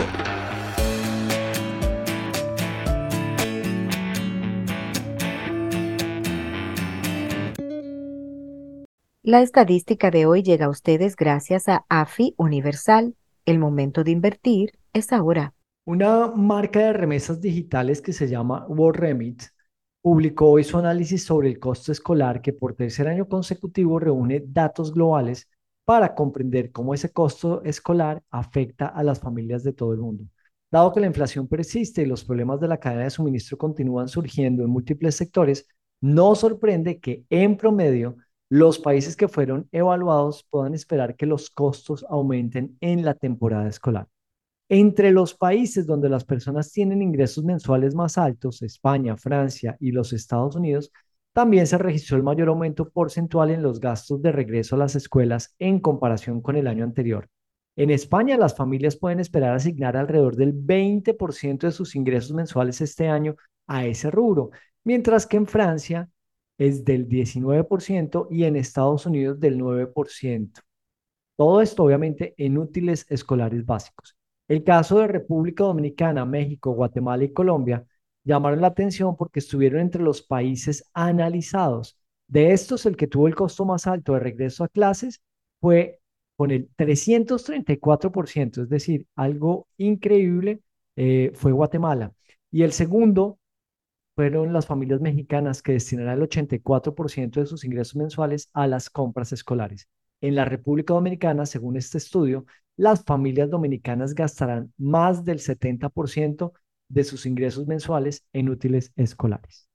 La estadística de hoy llega a ustedes gracias a AFI Universal. El momento de invertir es ahora. Una marca de remesas digitales que se llama WorldRemit publicó hoy su análisis sobre el costo escolar que por tercer año consecutivo reúne datos globales para comprender cómo ese costo escolar afecta a las familias de todo el mundo. Dado que la inflación persiste y los problemas de la cadena de suministro continúan surgiendo en múltiples sectores, no sorprende que en promedio los países que fueron evaluados puedan esperar que los costos aumenten en la temporada escolar. Entre los países donde las personas tienen ingresos mensuales más altos, España, Francia y los Estados Unidos, también se registró el mayor aumento porcentual en los gastos de regreso a las escuelas en comparación con el año anterior. En España, las familias pueden esperar asignar alrededor del veinte por ciento de sus ingresos mensuales este año a ese rubro, mientras que en Francia es del diecinueve por ciento y en Estados Unidos del nueve por ciento. Todo esto obviamente en útiles escolares básicos. El caso de República Dominicana, México, Guatemala y Colombia llamaron la atención porque estuvieron entre los países analizados. De estos, el que tuvo el costo más alto de regreso a clases fue con el trescientos treinta y cuatro por ciento, es decir, algo increíble, eh, fue Guatemala. Y el segundo fueron las familias mexicanas que destinarán el ochenta y cuatro por ciento de sus ingresos mensuales a las compras escolares. En la República Dominicana, según este estudio, las familias dominicanas gastarán más del setenta por ciento de sus ingresos mensuales en útiles escolares.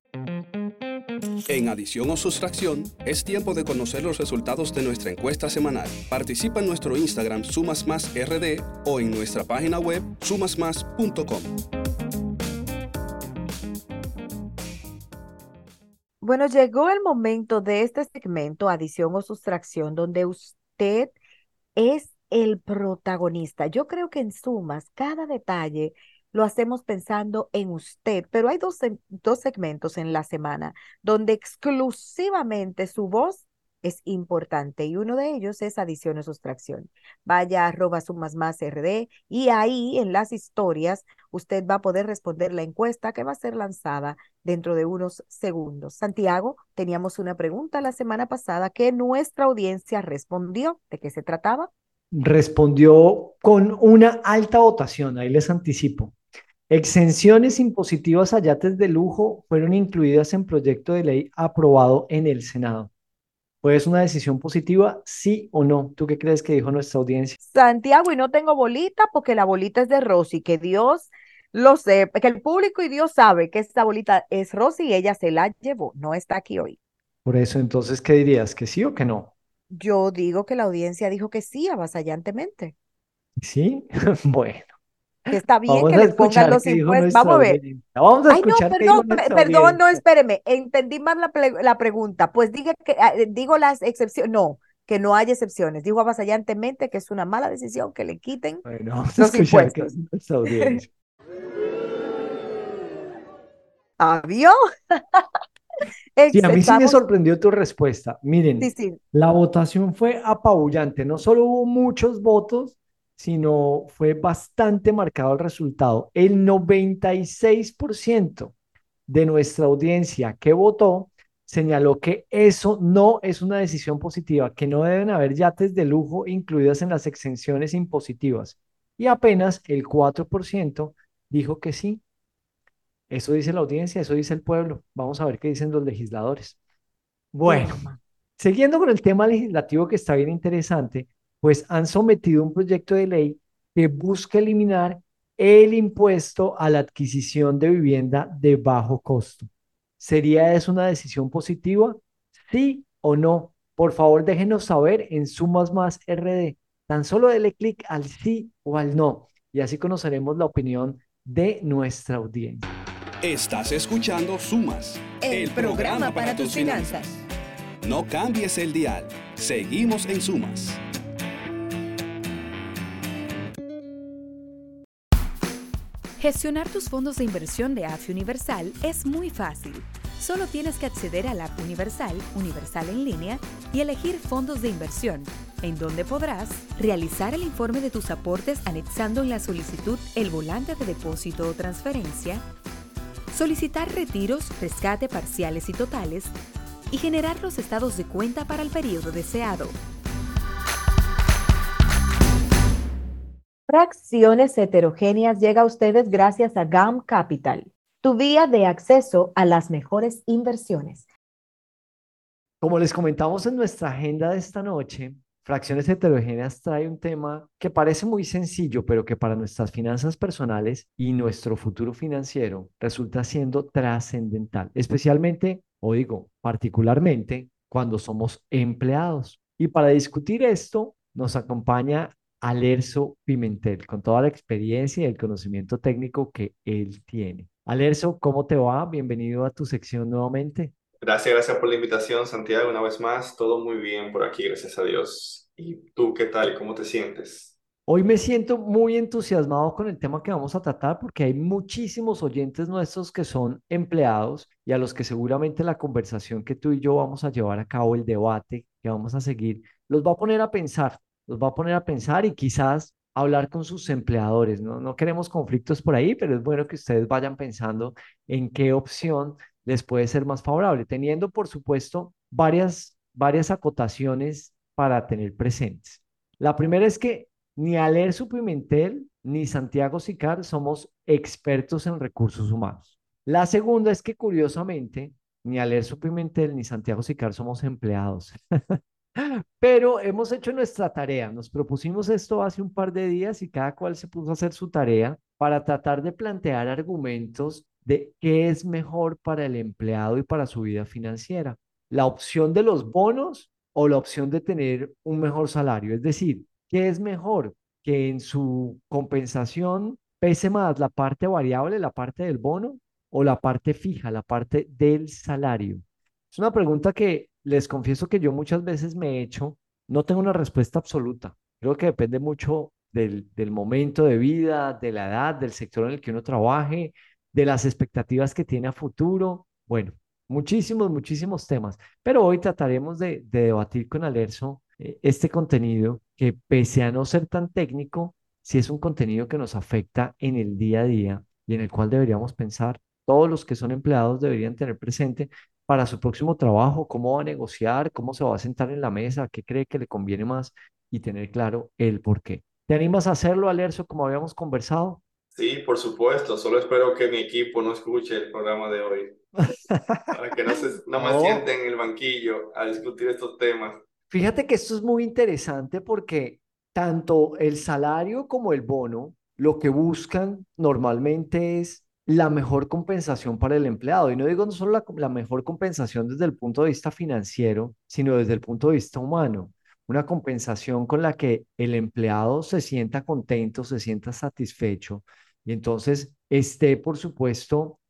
En adición o sustracción, es tiempo de conocer los resultados de nuestra encuesta semanal. Participa en nuestro Instagram Sumas Más R D o en nuestra página web sumas más punto com. Bueno, llegó el momento de este segmento, adición o sustracción, donde usted es el protagonista. Yo creo que en Sumas, cada detalle lo hacemos pensando en usted, pero hay dos, dos segmentos en la semana donde exclusivamente su voz es importante y uno de ellos es adición o sustracción. Vaya a arroba sumas más rd y ahí en las historias usted va a poder responder la encuesta que va a ser lanzada dentro de unos segundos. Santiago, teníamos una pregunta la semana pasada que nuestra audiencia respondió. ¿De qué se trataba? Respondió con una alta votación, ahí les anticipo. Exenciones impositivas a yates de lujo fueron incluidas en proyecto de ley aprobado en el Senado. ¿Pues una decisión positiva, sí o no? ¿Tú qué crees que dijo nuestra audiencia? Santiago, y no tengo bolita porque la bolita es de Rosy. Que Dios Lo sé, que el público y Dios sabe que esta bolita es Rosy y ella se la llevó, no está aquí hoy. Por eso, entonces, ¿qué dirías? ¿Que sí o que no? Yo digo que la audiencia dijo que sí, avasallantemente. ¿Sí? Bueno, Que está bien vamos que a le pongan escuchar los qué dijo impuestos. nuestra Vamos a ver. audiencia. Vamos a Ay, no, escuchar qué dijo perdón, pe- nuestra perdón, no, audiencia. espéreme. Entendí mal la, ple- la pregunta. Pues diga que, ah, eh, digo las excepciones. No, que no hay excepciones. Dijo avasallantemente que es una mala decisión que le quiten Bueno, vamos a los escuchar qué impuestos. dijo nuestra audiencia. ¿Avión? Sí, a mí sí me Estamos, sorprendió tu respuesta. sí, Miren, sí. la votación fue apabullante. No solo hubo muchos votos, sino fue bastante marcado el resultado. El noventa y seis por ciento de nuestra audiencia que votó señaló que eso no es una decisión positiva, que no deben haber yates de lujo incluidas en las exenciones impositivas. Y apenas el cuatro por ciento dijo que sí. Eso dice la audiencia, eso dice el pueblo. Vamos a ver qué dicen los legisladores. Bueno, Bueno, ma. siguiendo con el tema legislativo que está bien interesante, pues han sometido un proyecto de ley que busca eliminar el impuesto a la adquisición de vivienda de bajo costo. ¿Sería eso una decisión positiva? ¿Sí o no? Por favor, déjenos saber en Sumas Más R D. Tan solo dele clic al sí o al no y así conoceremos la opinión de nuestra audiencia. Estás escuchando Sumas, El programa para tus finanzas. No cambies el dial. Seguimos en Sumas. Gestionar tus fondos de inversión de A F I Universal es muy fácil. Solo tienes que acceder a la app Universal, Universal en línea, y elegir fondos de inversión, en donde podrás realizar el informe de tus aportes anexando en la solicitud el volante de depósito o transferencia, solicitar retiros, rescate parciales y totales, y generar los estados de cuenta para el periodo deseado. Fracciones heterogéneas llega a ustedes gracias a GAM Capital, tu vía de acceso a las mejores inversiones. Como les comentamos en nuestra agenda de esta noche, Fracciones Heterogéneas trae un tema que parece muy sencillo, pero que para nuestras finanzas personales y nuestro futuro financiero resulta siendo trascendental, especialmente, o digo, particularmente cuando somos empleados. Y para discutir esto, nos acompaña Alerzo Pimentel, con toda la experiencia y el conocimiento técnico que él tiene. Alerzo, ¿cómo te va? Bienvenido a tu sección nuevamente. Gracias, gracias por la invitación, Santiago, una vez más. Todo muy bien por aquí, gracias a Dios. ¿Y tú qué tal? ¿Cómo te sientes? Hoy me siento muy entusiasmado con el tema que vamos a tratar porque hay muchísimos oyentes nuestros que son empleados y a los que seguramente la conversación que tú y yo vamos a llevar a cabo, el debate que vamos a seguir, los va a poner a pensar, los va a poner a pensar y quizás hablar con sus empleadores, ¿no? No queremos conflictos por ahí, pero es bueno que ustedes vayan pensando en qué opción les puede ser más favorable, teniendo, por supuesto, varias, varias acotaciones para tener presentes. La primera es que ni Alerzo Pimentel ni Santiago Sicar somos expertos en recursos humanos. La segunda es que, curiosamente, ni Alerzo Pimentel ni Santiago Sicar somos empleados. Pero hemos hecho nuestra tarea. Nos propusimos esto hace un par de días y cada cual se puso a hacer su tarea para tratar de plantear argumentos de qué es mejor para el empleado y para su vida financiera. La opción de los bonos o la opción de tener un mejor salario. Es decir, ¿qué es mejor? Que en su compensación pese más la parte variable, la parte del bono, o la parte fija, la parte del salario. Es una pregunta que les confieso que yo muchas veces me he hecho. No tengo una respuesta absoluta. Creo que depende mucho del, del momento de vida, de la edad, del sector en el que uno trabaje, de las expectativas que tiene a futuro. Bueno, muchísimos, muchísimos temas. Pero hoy trataremos de, de debatir con Alerzo eh, este contenido que, pese a no ser tan técnico, sí es un contenido que nos afecta en el día a día y en el cual deberíamos pensar. Todos los que son empleados deberían tener presente para su próximo trabajo, cómo va a negociar, cómo se va a sentar en la mesa, qué cree que le conviene más y tener claro el por qué. ¿Te animas a hacerlo, Alerzo, como habíamos conversado? Sí, por supuesto. Solo espero que mi equipo no escuche el programa de hoy. Para que no, se, no me No. sienten en el banquillo a discutir estos temas. Fíjate que esto es muy interesante porque tanto el salario como el bono lo que buscan normalmente es la mejor compensación para el empleado. Y no digo no solo la, la mejor compensación desde el punto de vista financiero, sino desde el punto de vista humano. Una compensación con la que el empleado se sienta contento, se sienta satisfecho y entonces esté, por supuesto,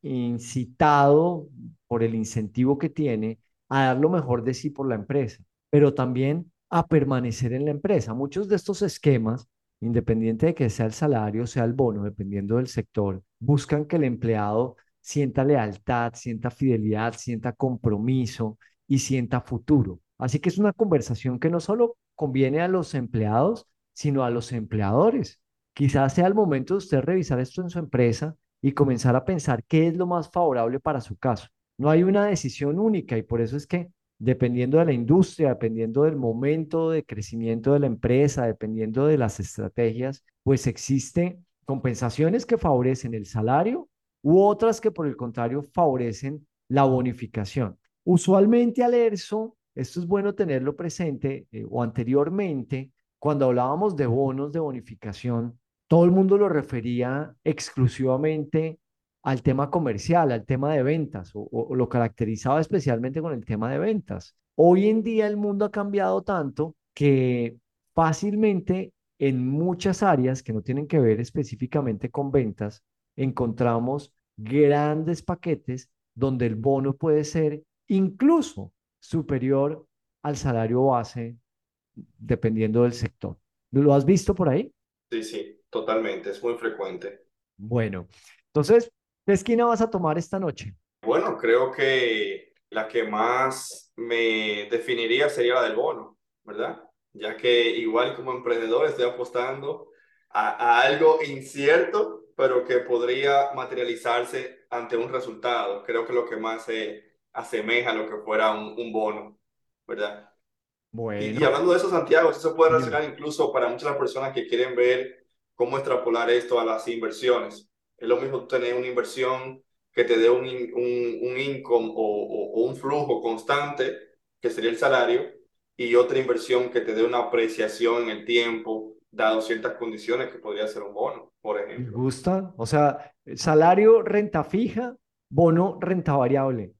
incitado por el incentivo que tiene a dar lo mejor de sí por la empresa, pero también a permanecer en la empresa. Muchos de estos esquemas, independiente de que sea el salario, sea el bono, dependiendo del sector, buscan que el empleado sienta lealtad, sienta fidelidad, sienta compromiso y sienta futuro. Así que es una conversación que no solo conviene a los empleados, sino a los empleadores. Quizás sea el momento de usted revisar esto en su empresa y comenzar a pensar qué es lo más favorable para su caso. No hay una decisión única y por eso es que dependiendo de la industria, dependiendo del momento de crecimiento de la empresa, dependiendo de las estrategias, pues existen compensaciones que favorecen el salario u otras que por el contrario favorecen la bonificación. Usualmente, Alerzo, esto es bueno tenerlo presente, eh, o anteriormente, cuando hablábamos de bonos de bonificación, todo el mundo lo refería exclusivamente al tema comercial, al tema de ventas, o, o lo caracterizaba especialmente con el tema de ventas. Hoy en día el mundo ha cambiado tanto que fácilmente en muchas áreas que no tienen que ver específicamente con ventas, encontramos grandes paquetes donde el bono puede ser incluso superior al salario base dependiendo del sector. ¿Lo has visto por ahí? Sí, sí, totalmente, es muy frecuente. Bueno, entonces, ¿qué esquina vas a tomar esta noche? Bueno, creo que la que más me definiría sería la del bono, ¿verdad? Ya que igual como emprendedor estoy apostando a, a algo incierto, pero que podría materializarse ante un resultado. Creo que lo que más se asemeja a lo que fuera un, un bono, ¿verdad? Y, y Bueno, hablando de eso, Santiago, eso se puede dime. relacionar incluso para muchas personas que quieren ver cómo extrapolar esto a las inversiones. Es lo mismo tener una inversión que te dé un, in- un, un income o, o- o un flujo constante, que sería el salario, y otra inversión que te dé una apreciación en el tiempo, dado ciertas condiciones, que podría ser un bono, por ¿Me ejemplo. gusta? O sea, salario, renta fija, bono, renta variable.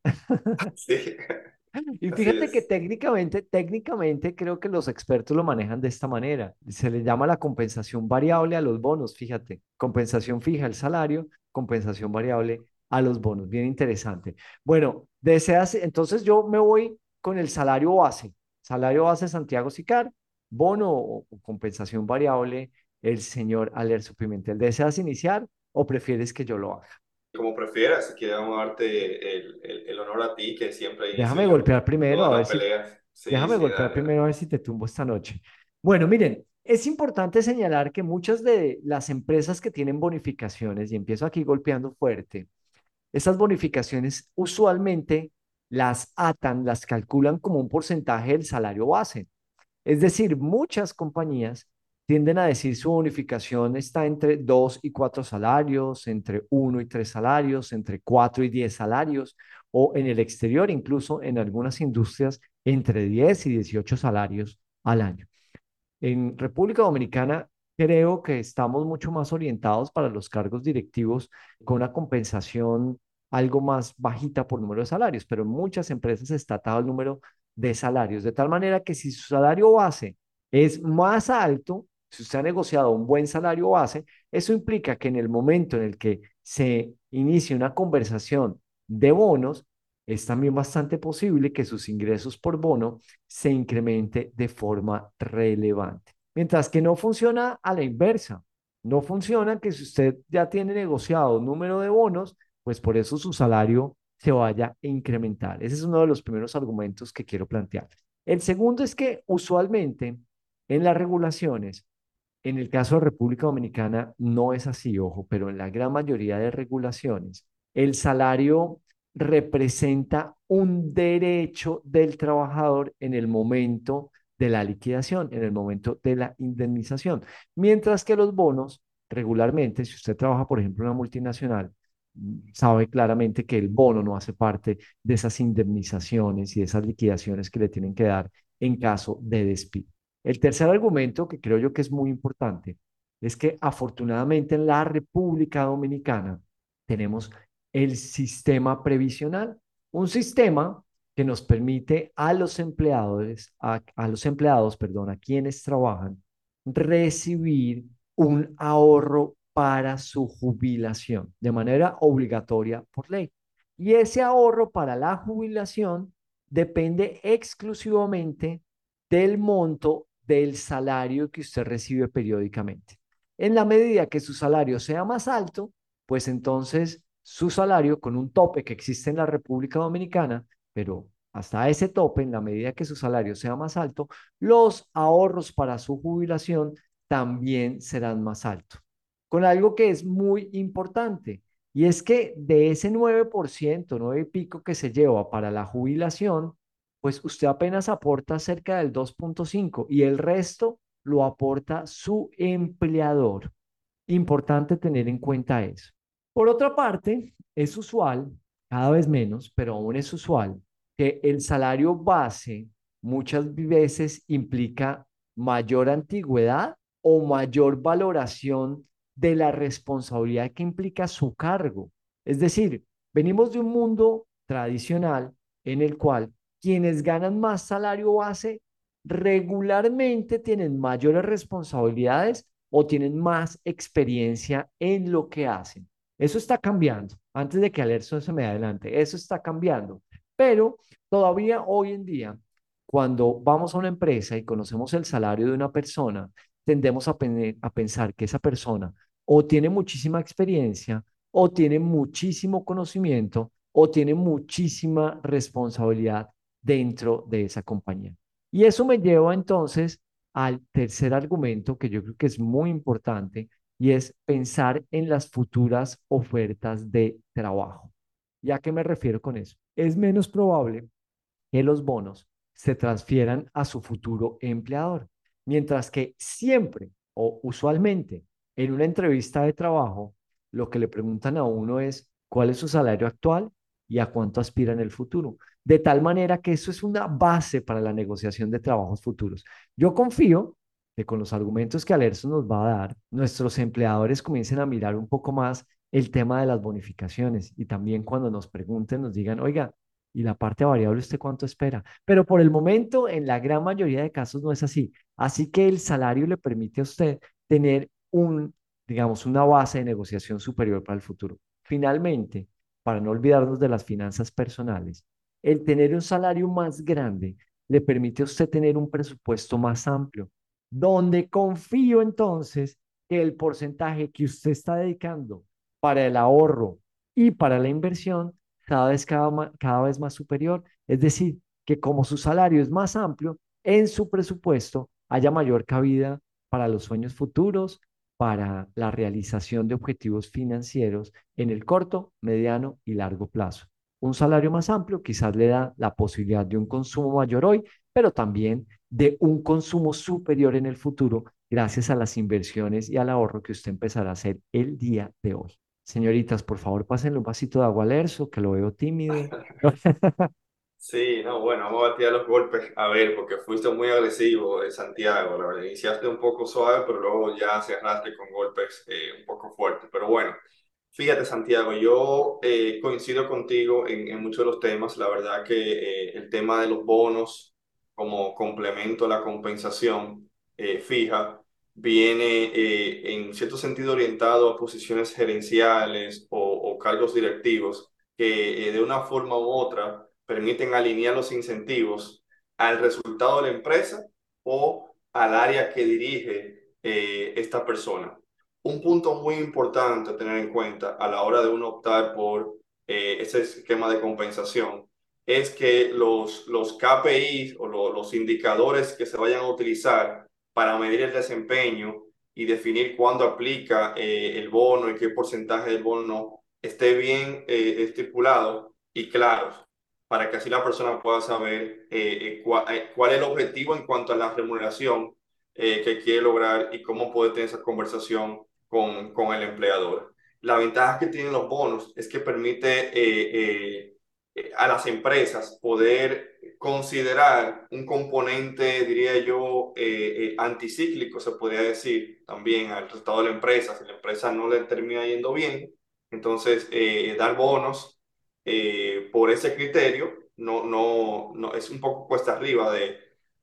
Sí, Y así fíjate que es. técnicamente, técnicamente creo que los expertos lo manejan de esta manera. Se le llama la compensación variable a los bonos, fíjate. Compensación fija el salario, compensación variable a los bonos. Bien interesante. Bueno, deseas, entonces yo me voy con el salario base. Salario base Santiago Sicar, bono o, o compensación variable el señor Alerzo Pimentel. ¿Deseas iniciar o prefieres que yo lo haga? Como prefieras, si quieres vamos a darte el, el, el honor a ti, que siempre inicio Déjame yo golpear primero todas a ver las si peleas. Sí, Déjame sí, golpear dale, dale. primero a ver si te tumbo esta noche. Bueno, miren, es importante señalar que muchas de las empresas que tienen bonificaciones, y empiezo aquí golpeando fuerte, estas bonificaciones usualmente las atan, las calculan como un porcentaje del salario base. Es decir, muchas compañías tienden a decir su bonificación está entre dos y cuatro salarios, entre uno y tres salarios, entre cuatro y diez salarios, o en el exterior, incluso en algunas industrias, entre diez y dieciocho salarios al año. En República Dominicana creo que estamos mucho más orientados para los cargos directivos con una compensación algo más bajita por número de salarios, pero en muchas empresas está atado el número de salarios, de tal manera que si su salario base es más alto, si usted ha negociado un buen salario base, eso implica que en el momento en el que se inicie una conversación de bonos, es también bastante posible que sus ingresos por bono se incremente de forma relevante. Mientras que no funciona a la inversa. No funciona que si usted ya tiene negociado un número de bonos, pues por eso su salario se vaya a incrementar. Ese es uno de los primeros argumentos que quiero plantear. El segundo es que usualmente en las regulaciones, en el caso de República Dominicana no es así, ojo, pero en la gran mayoría de regulaciones, el salario representa un derecho del trabajador en el momento de la liquidación, en el momento de la indemnización. Mientras que los bonos, regularmente, si usted trabaja, por ejemplo, en una multinacional, sabe claramente que el bono no hace parte de esas indemnizaciones y de esas liquidaciones que le tienen que dar en caso de despido. El tercer argumento, que creo yo que es muy importante, es que afortunadamente en la República Dominicana tenemos el sistema previsional, un sistema que nos permite a los empleadores, a, a los empleados, perdón, a quienes trabajan, recibir un ahorro para su jubilación de manera obligatoria por ley. Y ese ahorro para la jubilación depende exclusivamente del monto del salario que usted recibe periódicamente. En la medida que su salario sea más alto, pues entonces su salario con un tope que existe en la República Dominicana, pero hasta ese tope, en la medida que su salario sea más alto, los ahorros para su jubilación también serán más altos. Con algo que es muy importante, y es que de ese nueve por ciento, nueve y pico que se lleva para la jubilación, pues usted apenas aporta cerca del dos punto cinco y el resto lo aporta su empleador. Importante tener en cuenta eso. Por otra parte, es usual, cada vez menos, pero aún es usual, que el salario base muchas veces implica mayor antigüedad o mayor valoración de la responsabilidad que implica su cargo. Es decir, venimos de un mundo tradicional en el cual quienes ganan más salario base regularmente tienen mayores responsabilidades o tienen más experiencia en lo que hacen. Eso está cambiando. Antes de que Alerson se me adelante, eso está cambiando. Pero todavía hoy en día, cuando vamos a una empresa y conocemos el salario de una persona, tendemos a, pen a pensar que esa persona o tiene muchísima experiencia, o tiene muchísimo conocimiento, o tiene muchísima responsabilidad dentro de esa compañía. Y eso me lleva entonces al tercer argumento que yo creo que es muy importante y es pensar en las futuras ofertas de trabajo. ¿Y a qué me refiero con eso? Es menos probable que los bonos se transfieran a su futuro empleador, mientras que siempre o usualmente en una entrevista de trabajo lo que le preguntan a uno es cuál es su salario actual y a cuánto aspira en el futuro. De tal manera que eso es una base para la negociación de trabajos futuros. Yo confío que con los argumentos que Alerson nos va a dar, nuestros empleadores comiencen a mirar un poco más el tema de las bonificaciones y también cuando nos pregunten nos digan, oiga, ¿y la parte variable usted cuánto espera? Pero por el momento, en la gran mayoría de casos no es así. Así que el salario le permite a usted tener un, digamos, una base de negociación superior para el futuro. Finalmente, para no olvidarnos de las finanzas personales, el tener un salario más grande le permite a usted tener un presupuesto más amplio, donde confío entonces que el porcentaje que usted está dedicando para el ahorro y para la inversión cada vez, cada, cada vez más superior. Es decir, que como su salario es más amplio, en su presupuesto haya mayor cabida para los sueños futuros, para la realización de objetivos financieros en el corto, mediano y largo plazo. Un salario más amplio quizás le da la posibilidad de un consumo mayor hoy, pero también de un consumo superior en el futuro gracias a las inversiones y al ahorro que usted empezará a hacer el día de hoy. Señoritas, por favor, pásenle un vasito de agua al Lerzo, que lo veo tímido. Sí, no, bueno, vamos a tirar los golpes. A ver, porque fuiste muy agresivo, eh, Santiago. La verdad, iniciaste un poco suave, pero luego ya cerraste con golpes eh, un poco fuertes. Pero bueno, fíjate, Santiago, yo eh, coincido contigo en, en muchos de los temas. La verdad que eh, el tema de los bonos como complemento a la compensación eh, fija viene eh, en cierto sentido orientado a posiciones gerenciales o, o cargos directivos que eh, de una forma u otra permiten alinear los incentivos al resultado de la empresa o al área que dirige eh, esta persona. Un punto muy importante a tener en cuenta a la hora de uno optar por eh, ese esquema de compensación es que los, los K P Is o lo, los indicadores que se vayan a utilizar para medir el desempeño y definir cuándo aplica eh, el bono y qué porcentaje del bono esté bien eh, estipulado y claro, para que así la persona pueda saber eh, cuál, eh, cuál es el objetivo en cuanto a la remuneración eh, que quiere lograr y cómo puede tener esa conversación con, con el empleador. La ventaja que tienen los bonos es que permite eh, eh, eh, a las empresas poder considerar un componente, diría yo, eh, eh, anticíclico, se podría decir, también al resultado de la empresa. Si la empresa no le termina yendo bien, entonces eh, dar bonos eh, por ese criterio no, no, no, es un poco cuesta arriba de,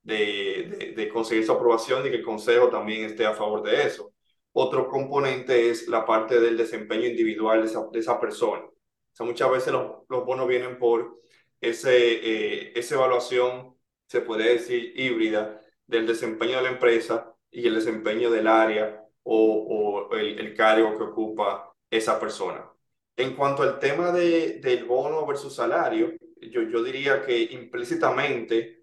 de, de, de conseguir su aprobación y que el consejo también esté a favor de eso. Otro componente es la parte del desempeño individual de esa, de esa persona. O sea, muchas veces los, los bonos vienen por ese, eh, esa evaluación, se puede decir, híbrida del desempeño de la empresa y el desempeño del área o, o el, el cargo que ocupa esa persona. En cuanto al tema de, del bono versus salario, yo, yo diría que implícitamente,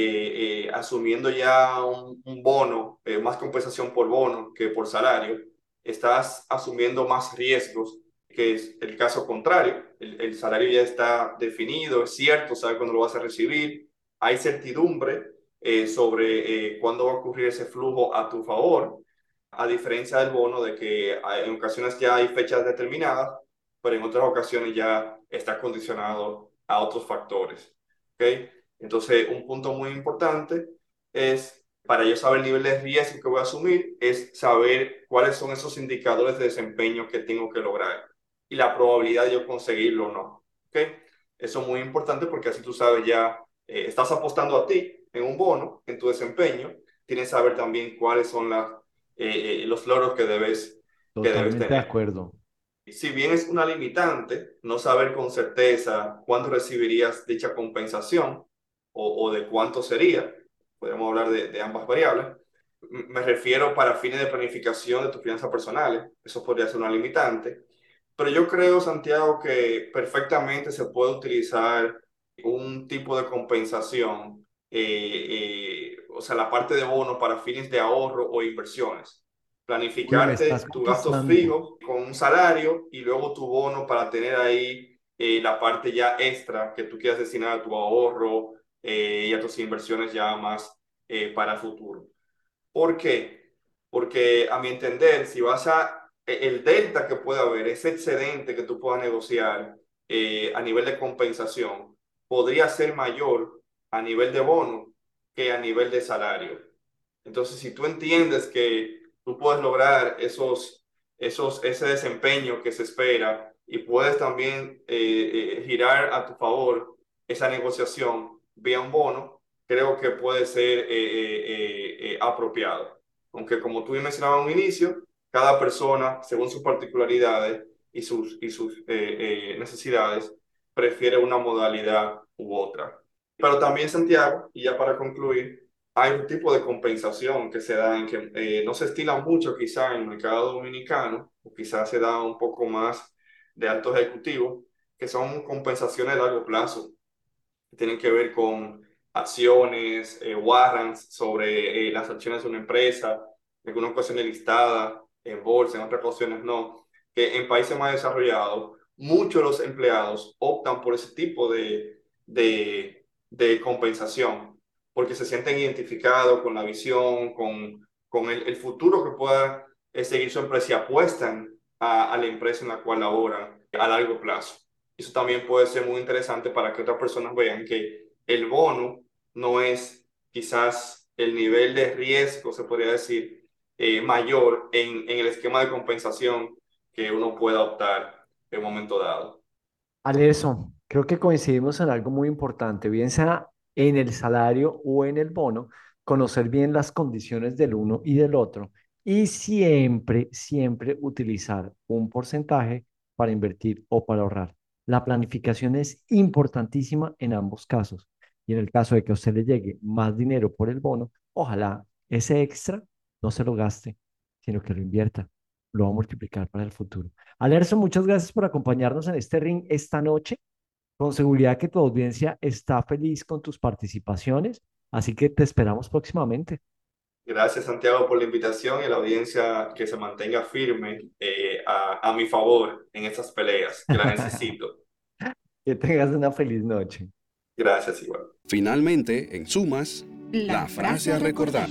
eh, eh, asumiendo ya un, un bono, eh, más compensación por bono que por salario, estás asumiendo más riesgos, que es el caso contrario. El, el salario ya está definido, es cierto, sabes cuándo lo vas a recibir, hay certidumbre eh, sobre eh, cuándo va a ocurrir ese flujo a tu favor, a diferencia del bono de que hay, en ocasiones ya hay fechas determinadas, pero en otras ocasiones ya está condicionado a otros factores. ¿Okay? Entonces, un punto muy importante es, para yo saber el nivel de riesgo que voy a asumir, es saber cuáles son esos indicadores de desempeño que tengo que lograr y la probabilidad de yo conseguirlo o no. ¿Okay? Eso es muy importante porque así tú sabes ya, eh, estás apostando a ti en un bono, en tu desempeño, tienes que saber también cuáles son las, eh, eh, los logros que debes, que debes Totalmente de tener. acuerdo. Si bien es una limitante no saber con certeza cuándo recibirías dicha compensación o, o de cuánto sería, podemos hablar de, de ambas variables, me refiero para fines de planificación de tus finanzas personales, eso podría ser una limitante, pero yo creo, Santiago, que perfectamente se puede utilizar un tipo de compensación, eh, eh, o sea, la parte de bono para fines de ahorro o inversiones. Uy, me estás Planificarte tus gastos contestando. fijos con un salario y luego tu bono para tener ahí eh, la parte ya extra que tú quieras destinar a tu ahorro eh, y a tus inversiones ya más eh, para el futuro. ¿Por qué? Porque a mi entender, si vas a, el delta que puede haber, ese excedente que tú puedas negociar eh, a nivel de compensación, podría ser mayor a nivel de bono que a nivel de salario. Entonces, si tú entiendes que tú puedes lograr esos, esos, ese desempeño que se espera y puedes también eh, eh, girar a tu favor esa negociación vía un bono, creo que puede ser eh, eh, eh, eh, apropiado. Aunque como tú mencionabas en un inicio, cada persona, según sus particularidades y sus, y sus eh, eh, necesidades, prefiere una modalidad u otra. Pero también, Santiago, y ya para concluir, hay un tipo de compensación que se da en que eh, no se estila mucho quizá en el mercado dominicano, o quizás se da un poco más de alto ejecutivo, que son compensaciones de largo plazo, que tienen que ver con acciones, eh, warrants sobre eh, las acciones de una empresa, en algunas ocasiones listadas en bolsa, en otras ocasiones no, que en países más desarrollados, muchos de los empleados optan por ese tipo de, de, de compensación, porque se sienten identificados con la visión, con, con el, el futuro que pueda eh, seguir su empresa y apuestan a, a la empresa en la cual laboran a largo plazo. Eso también puede ser muy interesante para que otras personas vean que el bono no es quizás el nivel de riesgo, se podría decir, eh, mayor en, en el esquema de compensación que uno pueda optar en un momento dado. Alerson, creo que coincidimos en algo muy importante, bien sea en el salario o en el bono, conocer bien las condiciones del uno y del otro y siempre, siempre utilizar un porcentaje para invertir o para ahorrar. La planificación es importantísima en ambos casos. Y en el caso de que a usted le llegue más dinero por el bono, ojalá ese extra no se lo gaste, sino que lo invierta, lo va a multiplicar para el futuro. Alerson, muchas gracias por acompañarnos en este ring esta noche. Con seguridad que tu audiencia está feliz con tus participaciones, así que te esperamos próximamente. Gracias, Santiago, por la invitación y a la audiencia que se mantenga firme eh, a, a mi favor en estas peleas, que la necesito. Que tengas una feliz noche. Gracias, igual. Finalmente, en sumas, la, la frase a recordar.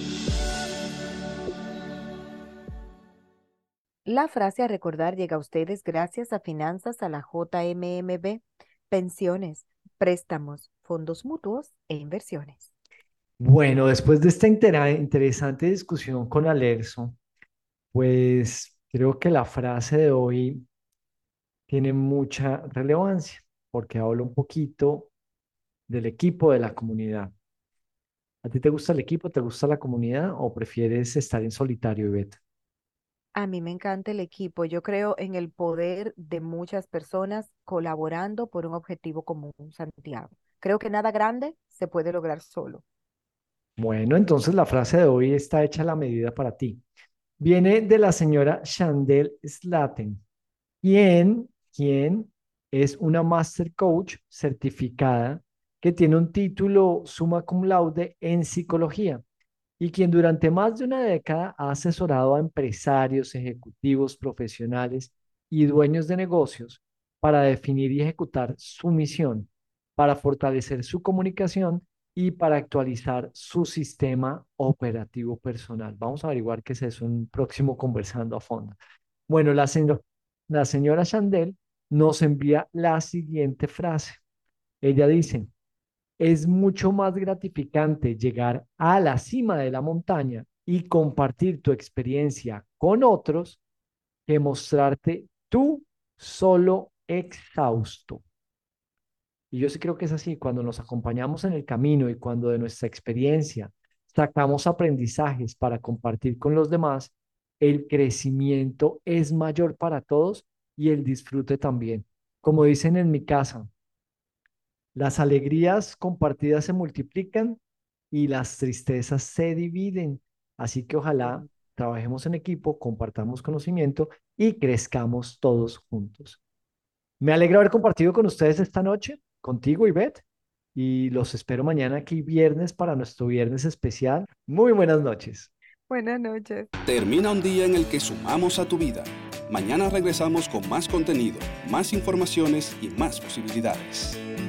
La frase a recordar llega a ustedes gracias a Finanzas a la J M M B. pensiones, préstamos, fondos mutuos e inversiones. Bueno, después de esta intera- interesante discusión con Alerzo, pues creo que la frase de hoy tiene mucha relevancia porque habla un poquito del equipo, de la comunidad. ¿A ti te gusta el equipo, te gusta la comunidad o prefieres estar en solitario, Ivette? A mí me encanta el equipo. Yo creo en el poder de muchas personas colaborando por un objetivo común, Santiago. Creo que nada grande se puede lograr solo. Bueno, entonces la frase de hoy está hecha a la medida para ti. Viene de la señora Chandel Slatten, quien, quien es una Master Coach certificada que tiene un título summa cum laude en psicología y quien durante más de una década ha asesorado a empresarios, ejecutivos, profesionales y dueños de negocios para definir y ejecutar su misión, para fortalecer su comunicación y para actualizar su sistema operativo personal. Vamos a averiguar qué es eso en un próximo Conversando a Fondo. Bueno, la, señor, la señora Chandel nos envía la siguiente frase. Ella dice, es mucho más gratificante llegar a la cima de la montaña y compartir tu experiencia con otros que mostrarte tú solo exhausto. Y yo sí creo que es así, cuando nos acompañamos en el camino y cuando de nuestra experiencia sacamos aprendizajes para compartir con los demás, el crecimiento es mayor para todos y el disfrute también. Como dicen en mi casa, las alegrías compartidas se multiplican y las tristezas se dividen. Así que ojalá trabajemos en equipo, compartamos conocimiento y crezcamos todos juntos. Me alegra haber compartido con ustedes esta noche, contigo, Ivette, y los espero mañana aquí viernes para nuestro viernes especial. Muy buenas noches. Buenas noches. Termina un día en el que sumamos a tu vida. Mañana regresamos con más contenido, más informaciones y más posibilidades.